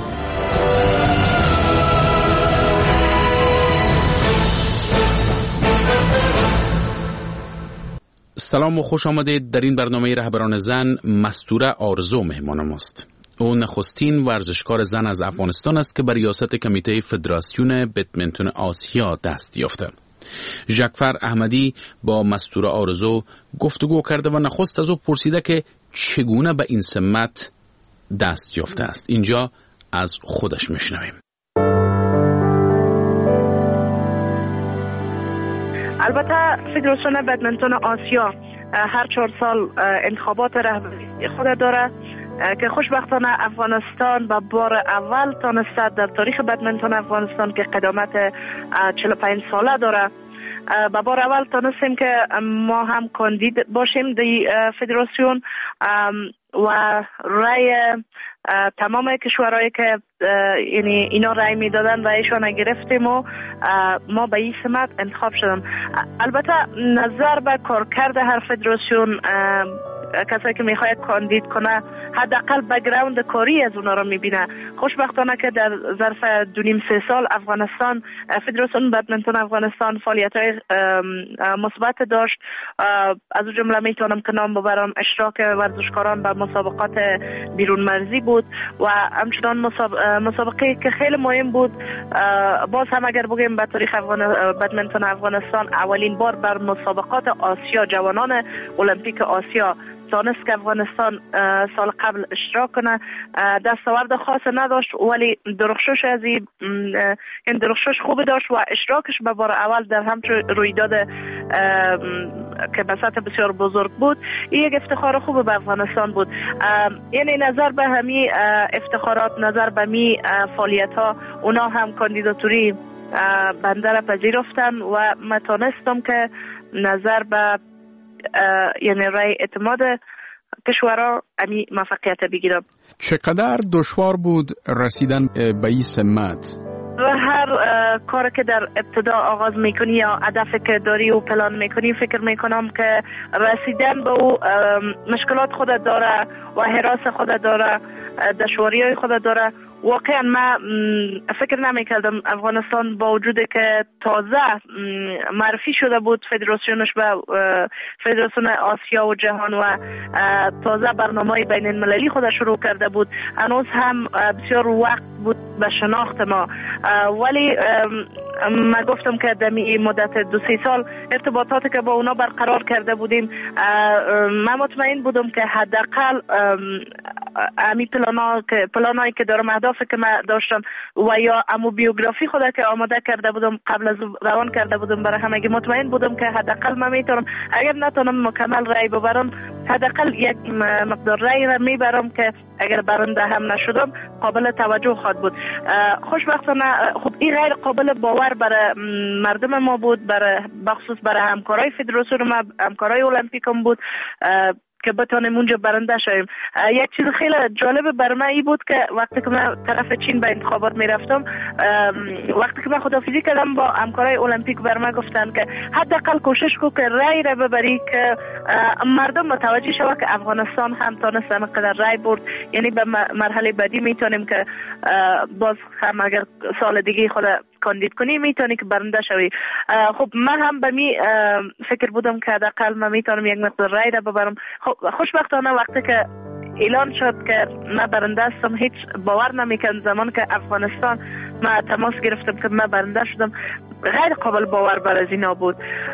سلام و خوش آمدید. در این برنامه رهبران زن مستوره آرزو مهمان ماست. او نخستین ورزشکار زن از افغانستان است که بر ریاست کمیته فدراسیون بدمنتون آسیا دست یافته. ژکفر احمدی با مستوره آرزو گفتگو کرده و نخست از او پرسیده که چگونه به این سمت دست یافته است. اینجا از خودش میشنویم. البته فدراسیون بدمنتون آسیا هر چهار سال انتخابات رهبری خود داره که خوشبختانه افغانستان به بار اول تانسته در تاریخ بدمنتون افغانستان که قدامت چهل و پنج ساله داره، به بار اول تانستیم که ما هم کاندید باشیم در فدراسیون و رای تمام کشورهایی که یعنی اینا رای میدادن و ایشان گرفتیم و ما به این سمت انتخاب شدم. البته نظر به کارکرد هر فدراسیون کسی که میخواد کاندید کنه حداقل بک‌گراند کاری از اونا رو میبینه. خوشبختانه که در ظرف دو نیم سه سال افغانستان فدراسیون بدمنتون افغانستان فعالیت‌های مثبت داشت. از اون جمله میتونم که نام ببرم اشتراک ورزشکاران به مسابقات بیرون مرزی بود و همچنان مسابقه که خیلی مهم بود. باز هم اگر بگیم به تاریخ افغان بدمنتون افغانستان اولین بار بر مسابقات آسیا جوانان المپیک آسیا تانست که افغانستان سال قبل اشتراک کنه. دستاورد خاص نداشت ولی درخشش از این درخشش خوب داشت و اشتراکش به بار اول در همچون رویداد که به سطح بسیار بزرگ بود این یک افتخار خوب به افغانستان بود. یعنی نظر به همین افتخارات، نظر به می فعالیت ها، اونا هم کاندیداتوری بنده را پذیرفتن و من تانستم که نظر به یعنی رای اعتماد کشورها امی موفقیت بگیرم. چقدر دشوار بود رسیدن به این سمت؟ و هر کار که در ابتدا آغاز میکنی یا هدفی که داری و پلان میکنی فکر میکنم که رسیدن به او مشکلات خود داره و حراس خود داره، دشواری های خود داره. واقعا من فکر نمی کردم افغانستان با وجود که تازه معرفی شده بود فدراسیونش به فدراسیون آسیا و جهان و تازه برنامه بین المللی خود شروع کرده بود، هنوز هم بسیار وقت بود به شناخت ما. ولی من گفتم که در مدت دو سه سال ارتباطاتی که با اونا برقرار کرده بودیم من مطمئن بودم که حداقل امی پلانا که پلانایی که دارم اهدافی که من داشتم و یا امو بیوگرافی خود که آماده کرده بودم قبل از روان کرده بودم برای همگی مطمئن بودم که حداقل من میتونم اگر نتونم مکمل رای ببرم حداقل یک مقدار رای را میبرم که اگر برنده هم نشدم قابل توجه خواهد بود. خوشبختانه خب این غیر قابل باور برای مردم ما بود، برای بخصوص برای همکارای فدراسیون ما، همکارای المپیکم بود که بتونیم اونجا برنده شویم. یک چیز خیلی جالب بر من این بود که وقتی که من طرف چین به انتخابات میرفتم، وقتی که من خداحافظی کردم با همکارای المپیک بر من گفتن که حداقل کوشش کو که رای را ببری که مردم متوجه شود که افغانستان هم تونست اینقدر رای برد، یعنی به مرحله بعدی میتونیم که باز هم اگر سال دیگه خود کاندید کنی میتونی که برنده شوی. خب من هم به می فکر بودم که حداقل من میتونم یک مقدار رای را ببرم. خوشبختانه وقتی که اعلان شد که من برنده هستم هیچ باور نمیکن. زمان که افغانستان من تماس گرفتم که من برنده شدم غیر قابل باور بر از اینا بود.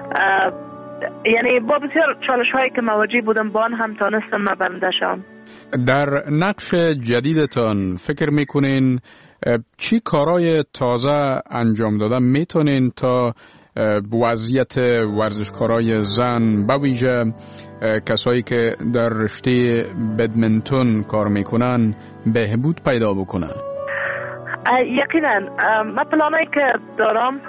یعنی با بسیار چالش هایی که مواجه بودم با آن هم تانستم من برنده شدم. در نقش جدیدتان فکر میکنین چی کارهای تازه انجام دادن میتونین تا وضعیت ورزشکارای زن به ویژه کسایی که در رشته بدمنتون کار میکنن بهبود پیدا بکنن؟ یقینا من پلانایی که دارم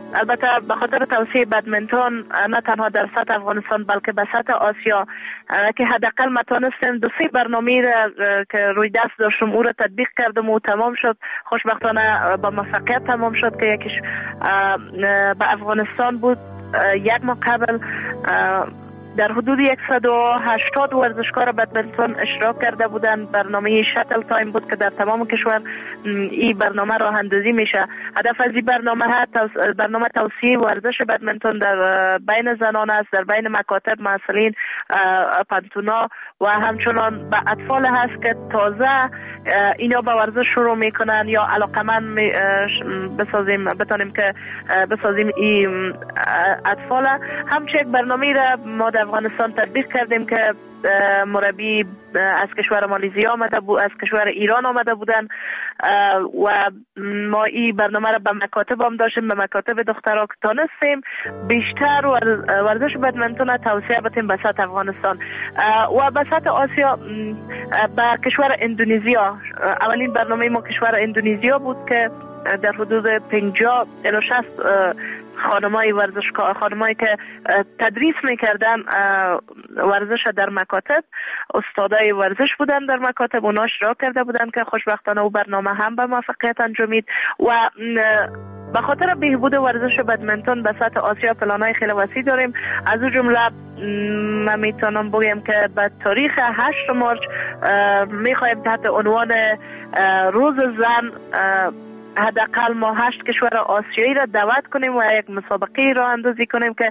البته به خاطر توسعه بدمنتون نه تنها در سطح افغانستان بلکه به سطح آسیا که حداقل ما تونستیم دو سه برنامه را که روی دست داشتم او را تطبیق کردم و تمام شد. خوشبختانه با موفقیت تمام شد که یکیش به افغانستان بود. یک ماه قبل در حدود صد و هشتاد ورزشکار بدمنتون اشتراک کرده بودند. برنامه شاتل تایم بود که در تمام کشور این برنامه راه اندازی میشه. هدف از این برنامه ها برنامه توسعه ورزش بدمنتون در بین زنان است، در بین مکاتب، مسئولین، پانتونا و همچنان به اطفال هست که تازه اینا به ورزش شروع میکنن یا علاقمند بسازیم بتونیم که بسازیم این اطفال. همچنین یک برنامه را ما در افغانستان تطبیق کردیم که مربی از کشور مالزی آمده بود، از کشور ایران آمده بودن و ما این برنامه را به مکاتب هم داشتیم، به مکاتب دخترها که تانستیم بیشتر ورزش بدمنتون توسعه بدیم به سطح افغانستان و به سطح آسیا. به کشور اندونزیا اولین برنامه ما کشور اندونزیا بود که در حدود پنجاه الی شصت خانمای ورزشکار خانمایی که تدریس میکردن ورزش در مکاتب، استادای ورزش بودن در مکاتب، اونا اشتراک کرده بودن که خوشبختانه او برنامه هم به موفقیت انجامید و به خاطر بهبود ورزش بدمنتون به سطح آسیا پلانای خیلی وسیع داریم. از اون جمله من میتونم بگم که به تاریخ هشت مارچ میخوایم تحت عنوان روز زن حداقل ما هشت کشور آسیایی را دعوت کنیم و یک مسابقه راه اندازی کنیم که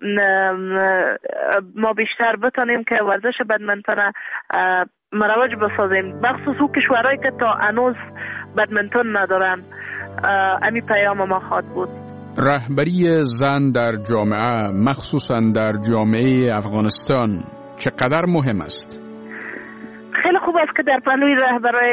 ما بیشتر بتونیم که ورزش بدمنتون مروج بسازیم، بخصوص او کشورهایی که تا هنوز بدمنتون ندارن. امی پیام ما خواد بود. رهبری زن در جامعه، مخصوصا در جامعه افغانستان، چقدر مهم است؟ خیلی خوب است که در پهلوی رهبرای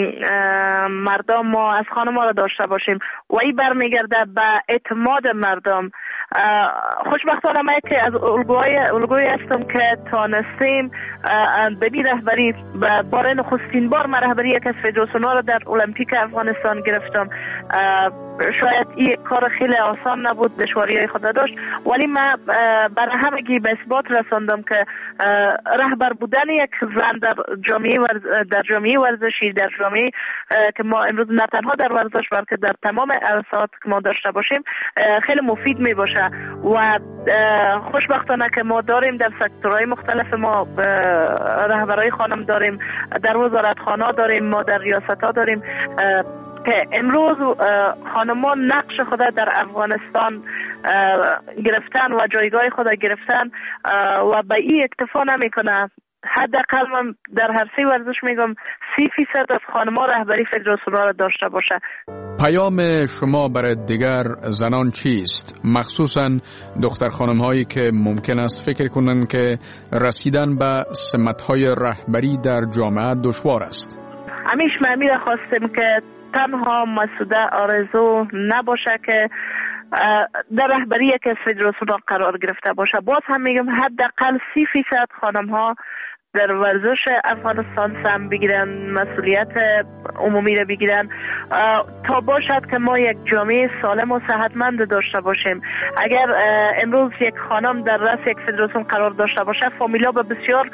مردم ما از خانم‌ها را داشته باشیم و این برمیگرده به اعتماد مردم. خوشبختانه من که از الگوهای الگوی هستم که تانستیم به بی رهبری بار نخستین بار من رهبری یک از فدراسیون‌ها را در المپیک افغانستان گرفتم. شاید این کار خیلی آسان نبود، دشواری‌های خود داشت، ولی من برای همگی به اثبات رساندم که رهبر بودن یک زن در جامعه ورز... در جامعه ورزشی، در جامعه که ما امروز نه تنها در ورزش بلکه در تمام عرصات که ما داشته باشیم خیلی مفید می باشه و خوشبختانه که ما داریم در سکتورهای مختلف ما رهبرای خانم داریم، در وزارتخانه‌ها داریم، ما در ریاست‌ها داریم که امروز خانمان نقش خود در افغانستان گرفتن و جایگاه خود گرفتن و به این اکتفا نمیکنه. حداقل من در هر سه ورزش میگم سی فیصد از خانم‌ها رهبری فدراسیون را داشته باشه. پیام شما برای دیگر زنان چیست؟ مخصوصا دختر خانم‌هایی که ممکن است فکر کنند که رسیدن به سمت‌های رهبری در جامعه دشوار است. همیش من می‌خواستم خواستم که تنها مسعوده آرزو نباشه که در رهبری یک از فدراسیون قرار گرفته باشه. باز هم میگم حداقل سی فیصد خانم ها در ورزش افغانستان سهم بگیرن، مسئولیت عمومی را بگیرن تا باشد که ما یک جامعه سالم و صحتمند داشته باشیم. اگر امروز یک خانم در رأس یک فدراسیون قرار داشته باشه، فامیلا به بسیار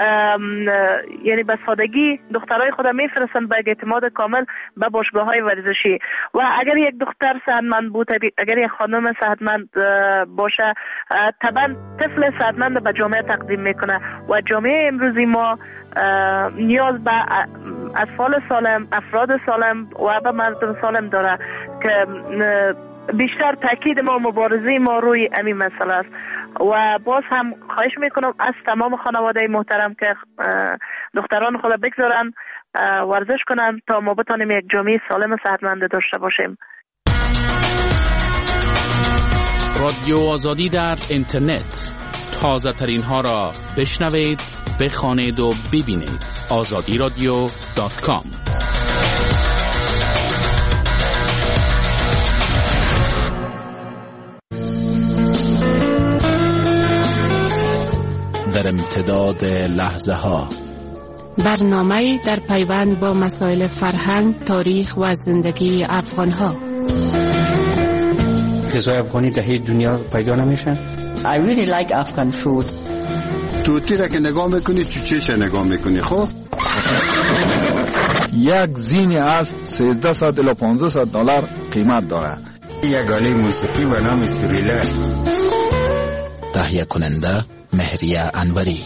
یعنی به سادگی دخترای خود میفرستن به اعتماد کامل به باشگاه‌های ورزشی و اگر یک دختر صحتمند بود، اگر یک خانم صحتمند باشه، طبعا طفل صحتمند به جامعه تقدیم میکنه و جامعه امروز ما نیاز به اطفال سالم، افراد سالم و به مردم سالم داره که بیشتر تاکید ما مبارزه ما روی همین مسئله است و باز هم خواهش میکنم از تمام خانواده محترم که دختران خود بگذارن ورزش کنن تا ما بتانیم یک جامعه سالم و صحتمند داشته باشیم. رادیو آزادی در اینترنت، تازه ترین ها را بشنوید، بخوانید و ببینید. آزادی رادیو دات کام. در امتداد لحظه ها، برنامه در پیوند با مسائل فرهنگ، تاریخ و زندگی افغان ها. غذای افغانی در هیچ دنیا پیدا نمیشن. I really like Afghan food. توتی را که نگاه میکنی چوچهش نگاه میکنی. خب یک زینی از سیزده ساعت الی پانزده ساعت دلار قیمت داره. یک آله موسیقی به نام سوریله. تهیه کننده مهریه انوری.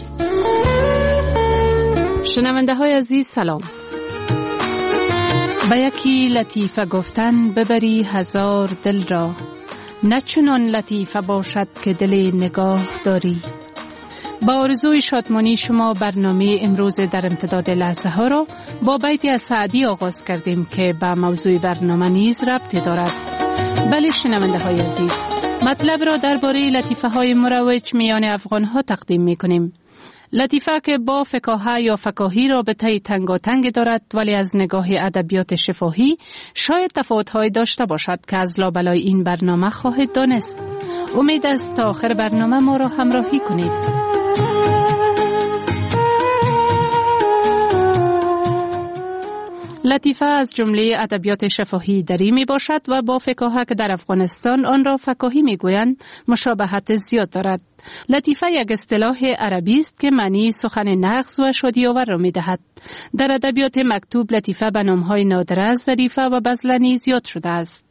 شنونده های عزیز سلام. به یکی لطیفه گفتن ببری هزار دل را، نه چنان لطیفه باشد که دل نگاه داری. با آرزوی شادمانی شما برنامه امروز در امتداد لحظه ها را با بیتی از سعدی آغاز کردیم که به موضوع برنامه نیز ربط دارد. بله شنونده های عزیز، مطلب را درباره لطیفه های مروج میان افغان ها تقدیم می کنیم. لطیفه که با فکاهه یا فکاهی رابطه تنگاتنگ دارد، ولی از نگاه ادبیات شفاهی شاید تفاوت‌های داشته باشد که از لابلای این برنامه خواهید دانست. امید است تا آخر برنامه ما را همراهی کنید. لطیفه از جمله ادبیات شفاهی دری می باشد و با فکاهه که در افغانستان آن را فکاهی می گویند مشابهت زیاد دارد. لطیفه یک اصطلاح عربی است که معنی سخن نغز و شادی‌آور را می دهد. در ادبیات مکتوب لطیفه به نام‌های نادره، ظریفه و بذلنی زیاد شده است.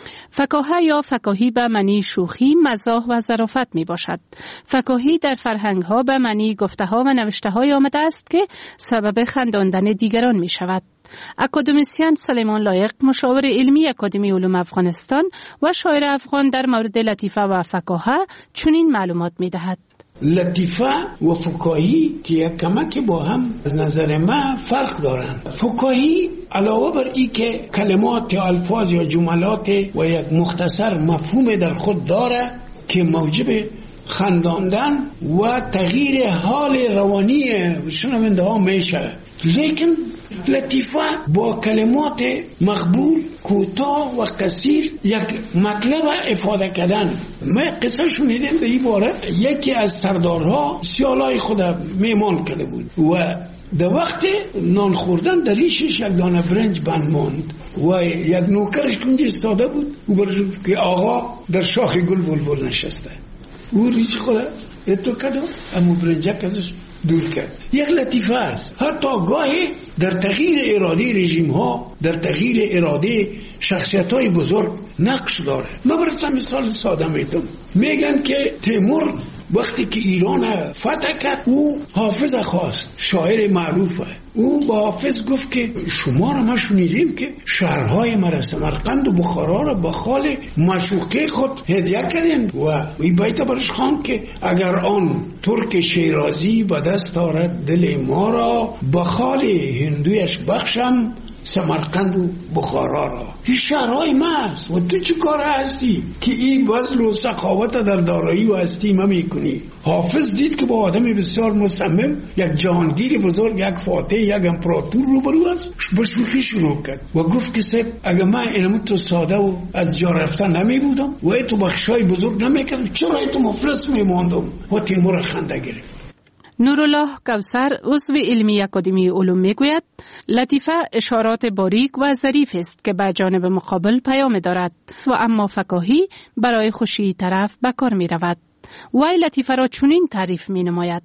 فکاهه یا فکاهی به معنی شوخی، مزاح و ظرافت می باشد. فکاهی در فرهنگ ها به معنی گفته ها و نوشته های آمده است که سبب خنداندن دیگران می شود. اکادمیسین سلیمان لایق، مشاور علمی اکادمی علوم افغانستان و شاعر افغان، در مورد لطیفه و فکاهه چنین معلومات می دهد. لطیفه و فکاهی که یک کمک با هم از نظر ما فرق دارند. فکاهی علاوه بر این که کلمات یا الفاظ یا جملات و یک مختصر مفهوم در خود داره که موجب خنداندن و تغییر حال روانی شنونده ها میشه، لیکن لطیفه با کلمات مقبول، کوتاه و قصیر یک مطلب افاده کردن. من قصه شنیدم به این باره، یکی از سردارها سیالای خود میمان کرده بود و در وقت نان خوردن در ریشش یک دانه برنج بند ماند و یک نوکرش کنجا ایستاده بود و برشون که آقا در شاخ گل بلبل نشسته، او ریش خود اتو کدو امو برنجک ازش دور کرد. یک لطیفه است. حتی گاهی در تغییر اراده رژیم ها، در تغییر اراده شخصیت های بزرگ نقش داره. من براتون مثال ساده میتونم. میگن که تیمور وقتی که ایران فتح کرد، او حافظ خواست، شاعر معروفه. او با حافظ گفت که شما را ما شنیدیم که شهرهای مرا سمرقند و بخارا را با خال معشوقه خود هدیه کردین و این بیت برش خواند که اگر آن ترک شیرازی به دست آرد دل ما را، با خال هندویش بخشم سمرقند و بخارا را. این شهرهای ما است و تو چی کار هستی که این بذل و سخاوت در دارایی و هستی ما میکنی؟ حافظ دید که با آدم بسیار مصمم، یک جهانگیر بزرگ، یک فاتح، یک امپراتور روبرو است، با شوخی شروع کرد و گفت که صاحب اگر من اینم تو ساده و از جا رفتن نمی بودم و ای تو بخشای بزرگ نمی کردم، چرا ای تو مفلس می ماندم؟ و تیمور خنده گرفت. نورالله کوثر، عضو علمی اکادمی علوم میگوید لطیفه اشارات باریک و ظریف است که به جانب مقابل پیام دارد و اما فکاهی برای خوشی طرف به کار می رود. وی لطیفه را چنین تعریف می نماید: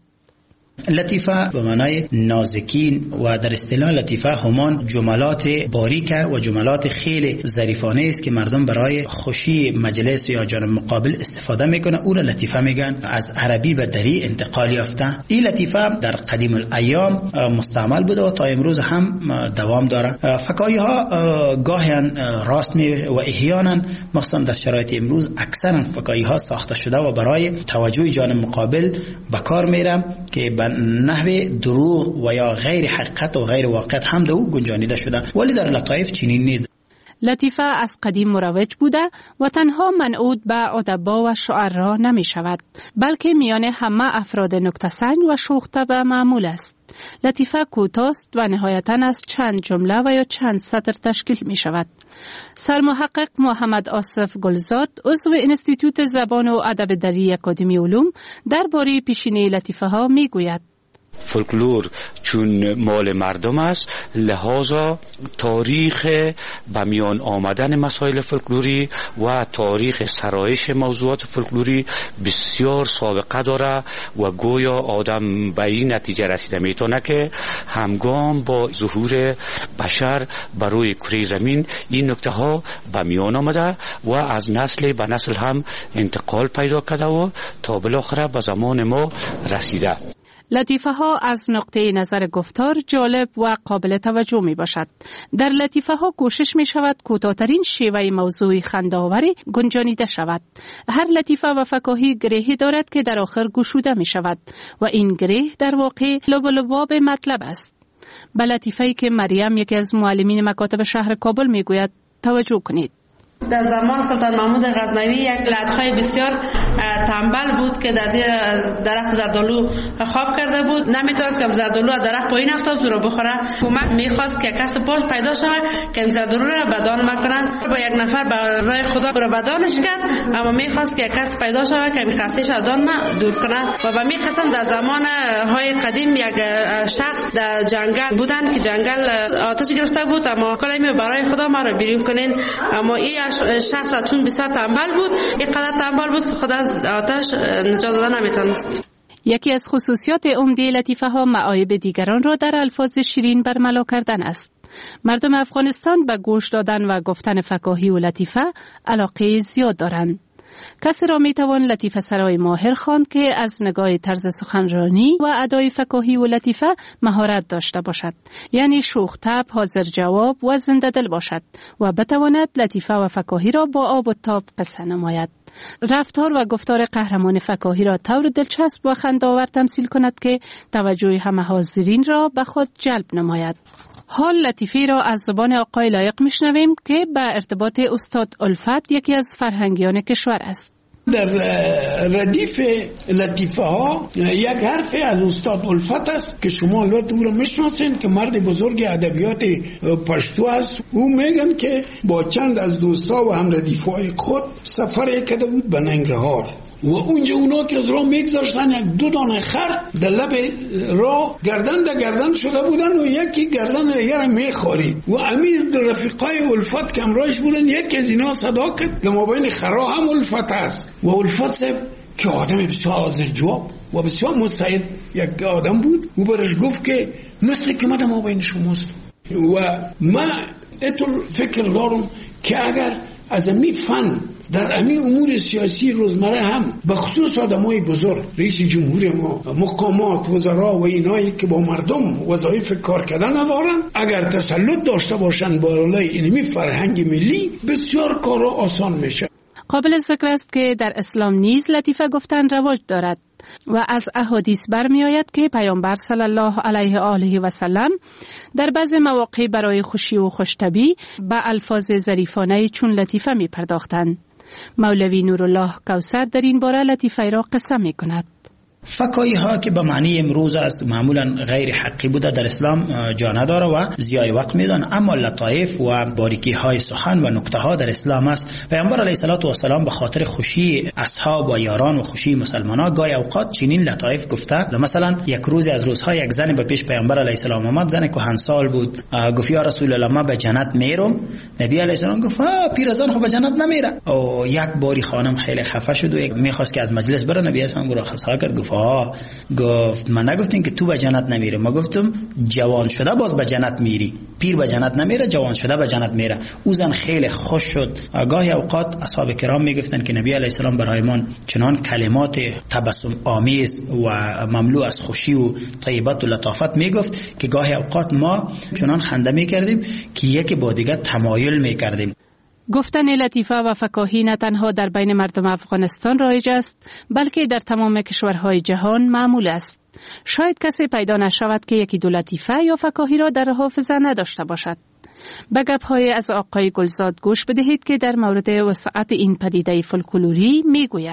لطیفه به معنای نازکین و در اصطلاح لطیفه همان جملات باریک و جملات خیلی ظریفانه است که مردم برای خوشی مجلس یا جانب مقابل استفاده میکنه. او را لطیفه میگن. از عربی به دری انتقال یافته. این لطیفه در قدیم الایام مستعمل بوده و تا امروز هم دوام داره. فکاهی ها گاهی راست می و احیانا مخصوصا در شرایط امروز اکثرا فکاهی ها ساخته شده و برای توجه جانب مقابل به کار میرن که نحو دروغ و یا غیر حقیقت و غیر واقعیت هم در او گنجانیده شده، ولی در لطایف چنین نیست. لطیفه از قدیم مروج بوده و تنها منعود به ادبا و شعرا نمی شود، بلکه میان همه افراد نکته‌سنج و شوخ طبع معمول است. لطیفه کوتاست و نهایتاً از چند جمله و یا چند سطر تشکیل می شود. سرمحقق محمد آصف گلزاد، عضو انستیتوت زبان و ادب دری اکادمی علوم، درباره پیشینه لطیفه ها می گوید: فولکلور چون مال مردم است، لحاظا تاریخ به میان آمدن مسائل فولکلوری و تاریخ سرایش موضوعات فولکلوری بسیار سابقه داره و گویا آدم به این نتیجه رسیده میتونه که همگام با ظهور بشر بر روی کره زمین این نکته ها به میان آمده و از نسل به نسل هم انتقال پیدا کرده و تا بالاخره به زمان ما رسیده. لطیفه ها از نقطه نظر گفتار جالب و قابل توجه می باشد. در لطیفه ها کوشش می شود کوتاه‌ترین شیوه موضوعی خنده‌آوری گنجانیده شود. هر لطیفه و فکاهی گرهی دارد که در آخر گشوده می شود و این گره در واقع لب و لباب مطلب است. به لطیفه‌ای که مریم یکی از معلمین مکاتب شهر کابل می گوید توجه کنید. در زمان سلطان محمود غزنوی یک لطخه بسیار تنبل بود که در زیر درخت زردالو خواب کرده بود. نمیتونست که زردالو از درخت پایین افتاد رو بخوره. حکومت میخواست که کس پاش پیدا شود که این زردالو را بدان مکنن. با یک نفر به راه خدا رو بدانش کرد، اما میخواست که کس پیدا شود که میخواستش از آن دور کنه. و به می قسم در زمان های قدیم یک شخص در جنگل بودن که جنگل آتش گرفته بود، اما کلمه برای خدا ما رو بیرون کنین. اما این شخص چون بسیار تنبل بود، اینقدر تنبل بود که خدا از آتش نجات دادن نمیتونست. یکی از خصوصیات عمده لطیفه ها معایب دیگران را در الفاظ شیرین برملا کردن است. مردم افغانستان به گوش دادن و گفتن فکاهی و لطیفه علاقه زیاد دارند. کسی را می توان لطیفه سرای ماهر خواند که از نگاه طرز سخنرانی و ادای فکاهی و لطیفه مهارت داشته باشد، یعنی شوخ طبع، حاضر جواب و زنده دل باشد و بتواند لطیفه و فکاهی را با آب و تاب قصه نماید. رفتار و گفتار قهرمان فکاهی را طور دلچسب و خنده‌آور تمثیل کند که توجه همه حاضرین را به خود جلب نماید. حال لطیفه را از زبان آقای لایق میشنویم که به ارتباط استاد الفت، یکی از فرهنگیان کشور است. در ردیف لطیفه ها یک حرف از استاد الفت است که شما البته او را میشناسین که مرد بزرگ ادبیات پشتو است. او میگن که با چند از دوستا و هم ردیفای خود سفر کرده بود به ننگرهار و اونجا اونا که از راه میگذاشتن یک دو دانه خر در لب راه گردن در گردن شده بودن و یکی گردن دیگر میخورید و امیر رفیقای الفت که همراهش بودن یکی از اینا صدا کرد که ما بین خرا هم الفت است و الفت صاحب که آدم بسیار حاضر جواب و بسیار مستعد یک آدم بود و برش گفت که مثل که مدام ما بین شماست و ما اتر فکر دارم که اگر از امی فن در امی امور سیاسی روزمره هم بخصوص آدمای بزرگ، رئیس جمهور ما، مقامات، وزرا و اینایی که با مردم وظایف کار کردن ندارن، اگر تسلط داشته باشن بالای اینمی فرهنگ ملی بسیار کار آسان میشه. قابل ذکر است که در اسلام نیز لطیفه گفتن رواج دارد و از احادیث برمی آید که پیامبر صلی الله علیه و آله و سلم در بعض مواقع برای خوشی و خوشطبعی به الفاظ ظریفانه چون لطیفه می پرداختند. مولوی نورالله کوثر در این باره لطیفه را قصه می کند. فکاهی ها که به معنی امروز است معمولا غیر حقی بوده در اسلام جا نداره و ضیاع وقت میدن، اما لطایف و باریکی های سخن و نکته ها در اسلام است. پیامبر علیه الصلاه و السلام به خاطر خوشی اصحاب و یاران و خوشی مسلمان ها گاهی اوقات چنین لطایف گفته. مثلا یک روز از روزها یک زن به پیش پیامبر علیه السلام آمد، زن کهنسال بود، گفت یا رسول الله ما به جنت میرم. نبی علیه السلام گفت ها پیرزن خب به جنت نمیره. او یک باری خانم خیلی خفه شد و میخواست که از مجلس بره. نبی علیه السلام گفت خسا کرد، گفت آه گفت من نگفتیم که تو به جنت نمیره، ما گفتم جوان شده باز به جنت میری، پیر به جنت نمیره، جوان شده به جنت میره. او زن خیلی خوش شد. گاهی اوقات اصحاب کرام میگفتن که نبی علیه السلام برای ما چنان کلمات تبسم آمیز و مملو از خوشی و طیبت و لطافت میگفت که گاهی اوقات ما چنان خنده میکردیم که یکی با دیگر تمایل میکردیم. گفتن لطیفه و فکاهی نه تنها در بین مردم افغانستان رایج است، بلکه در تمام کشورهای جهان معمول است. شاید کسی پیدا نشود که یکی دو لطیفه یا فکاهی را در حافظه نداشته باشد. به گپ‌های از آقای گلزاد گوش بدهید که در مورد وسعت این پدیده فولکلوری میگوید.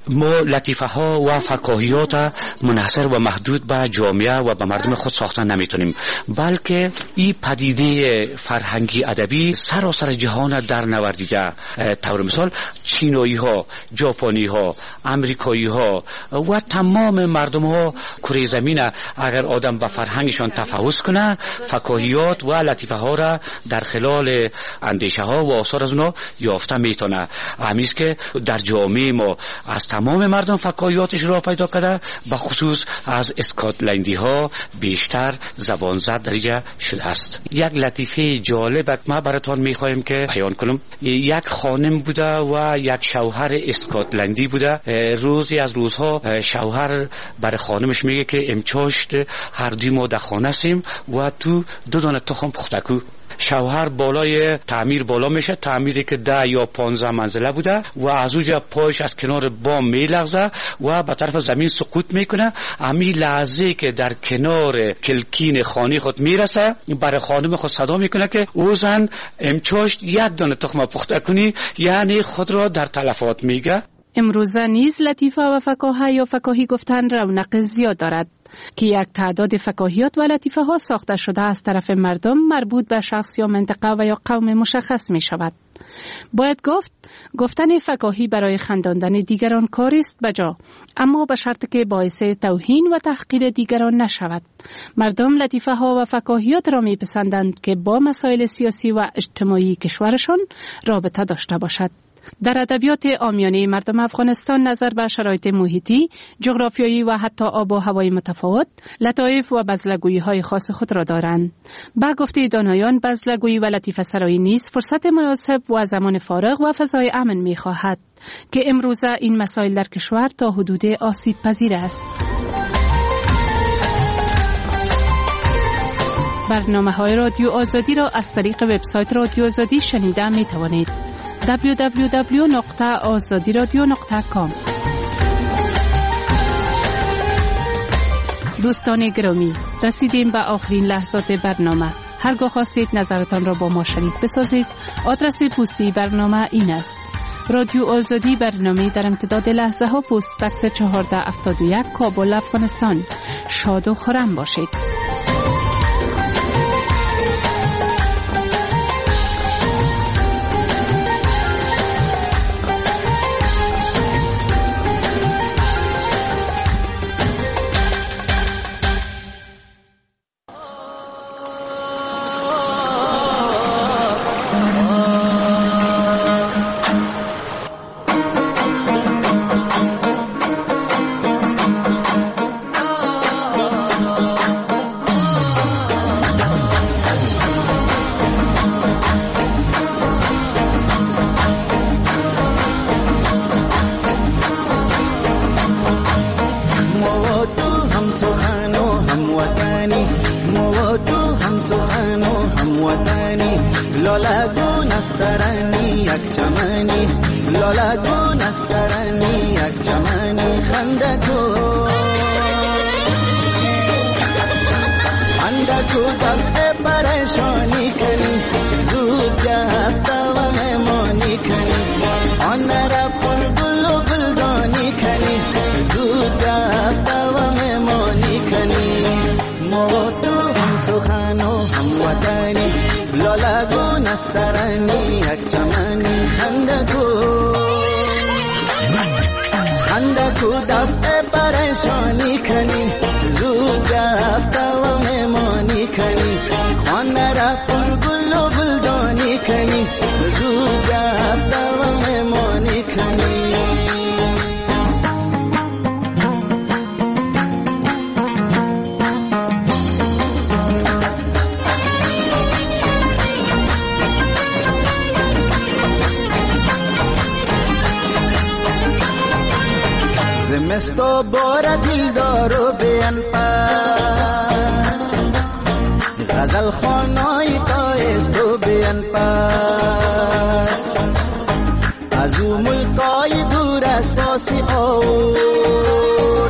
ما لطیفه ها و فکاهیات منحصر و محدود به جامعه و به مردم خود ساختن نمیتونیم، بلکه این پدیده فرهنگی ادبی سراسر جهان در نوردیده. طور مثال چینایی ها، ژاپنی ها، امریکایی ها و تمام مردم ها کره زمین اگر آدم به فرهنگشان تفحص کنه، فکاهیات و لطیفه ها را در خلال اندیشه ها و آثار از اونا یافته میتونه. همیشه که در جامعه ما از تمام مردم فکاهیاتش را پیدا کرده، به خصوص از اسکاتلندی ها بیشتر زبان زد درجه شده است. یک لطیفه جالب ما براتون میخوایم که بیان کنم. یک خانم بوده و یک شوهر اسکاتلندی بوده. روزی از روزها شوهر برای خانمش میگه که امچاشت هر دی ما در خانه سیم و تو دو دانه تخم پخته کو. شوهر بالای تعمیر بالا میشه، تعمیری که ده یا پانزده منزله بوده و از اونجا پایش از کنار بام میلغزه و به طرف زمین سقوط میکنه. امی لحظه که در کنار کلکین خانه خود میرسه، برای خانم خود صدا میکنه که او زن امچاشت یک دانه تخم پخته کنی، یعنی خود را در تلفات میگه. امروزه نیز لطیفه و فکاهه یا فکاهی گفتن رونق زیاد دارد که یک تعداد فکاهیات و لطیفه ها ساخته شده از طرف مردم مربوط به شخص یا منطقه و یا قوم مشخص می شود. باید گفت گفتن فکاهی برای خنداندن دیگران کاری است بجا، اما به شرط که باعث توهین و تحقیر دیگران نشود. مردم لطیفه ها و فکاهیات را می پسندند که با مسائل سیاسی و اجتماعی کشورشان رابطه داشته باشد. در ادبیات عامیانه مردم افغانستان نظر به شرایط محیطی، جغرافیایی و حتی آب و هوای متفاوت، لطایف و بزلگویی های خاص خود را دارند. با گفته دانایان، بزلگویی و لطیفه سرایی نیز فرصت مناسب و زمان فارغ و فضای امن می خواهد که امروزه این مسائل در کشور تا حدود آسیب پذیر است. برنامه های رادیو آزادی را از طریق وبسایت رادیو آزادی شنیده می توانید. دبلیو دبلیو دبلیو نقطه آزادی رادیو نقطه کام. دوستان گرامی، رسیدیم به آخرین لحظات برنامه. هرگاه خواستید نظرتان را با ما شریک بسازید، آدرس پستی برنامه این است: رادیو آزادی، برنامه در امتداد لحظه ها، پست بکس چهارده هفتاد و یک، کابل، افغانستان. شاد و خرم باشید. زمستو بار دلدار و بیان پاس، غزل خوانای تایست و بیان پاس، از او ملکای دور از پاسی اور،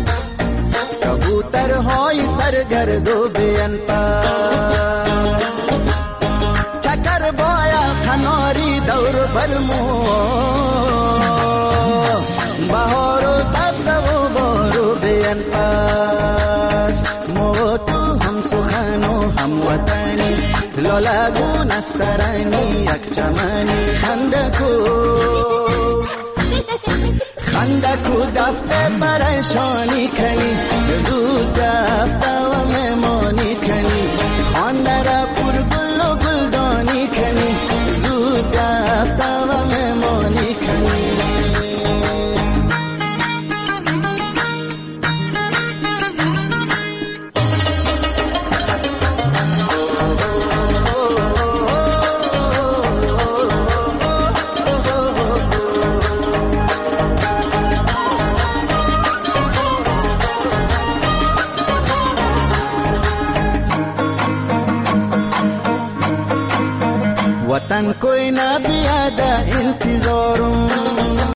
کبوترهای سرگرد و بیان پاس، چکر بایا کناری دور برمو بهار بیان پس ما تو هم سخن و هم وطنی لالگون استرانی یک چمنی خندکو خندکو دفته پریشانی کنی زود دفته و مهمانی کنی خانده را پر گل و گلدانی کنی زود دفته و مهمانی کنی वतन कोई ना पियादा इंतजारों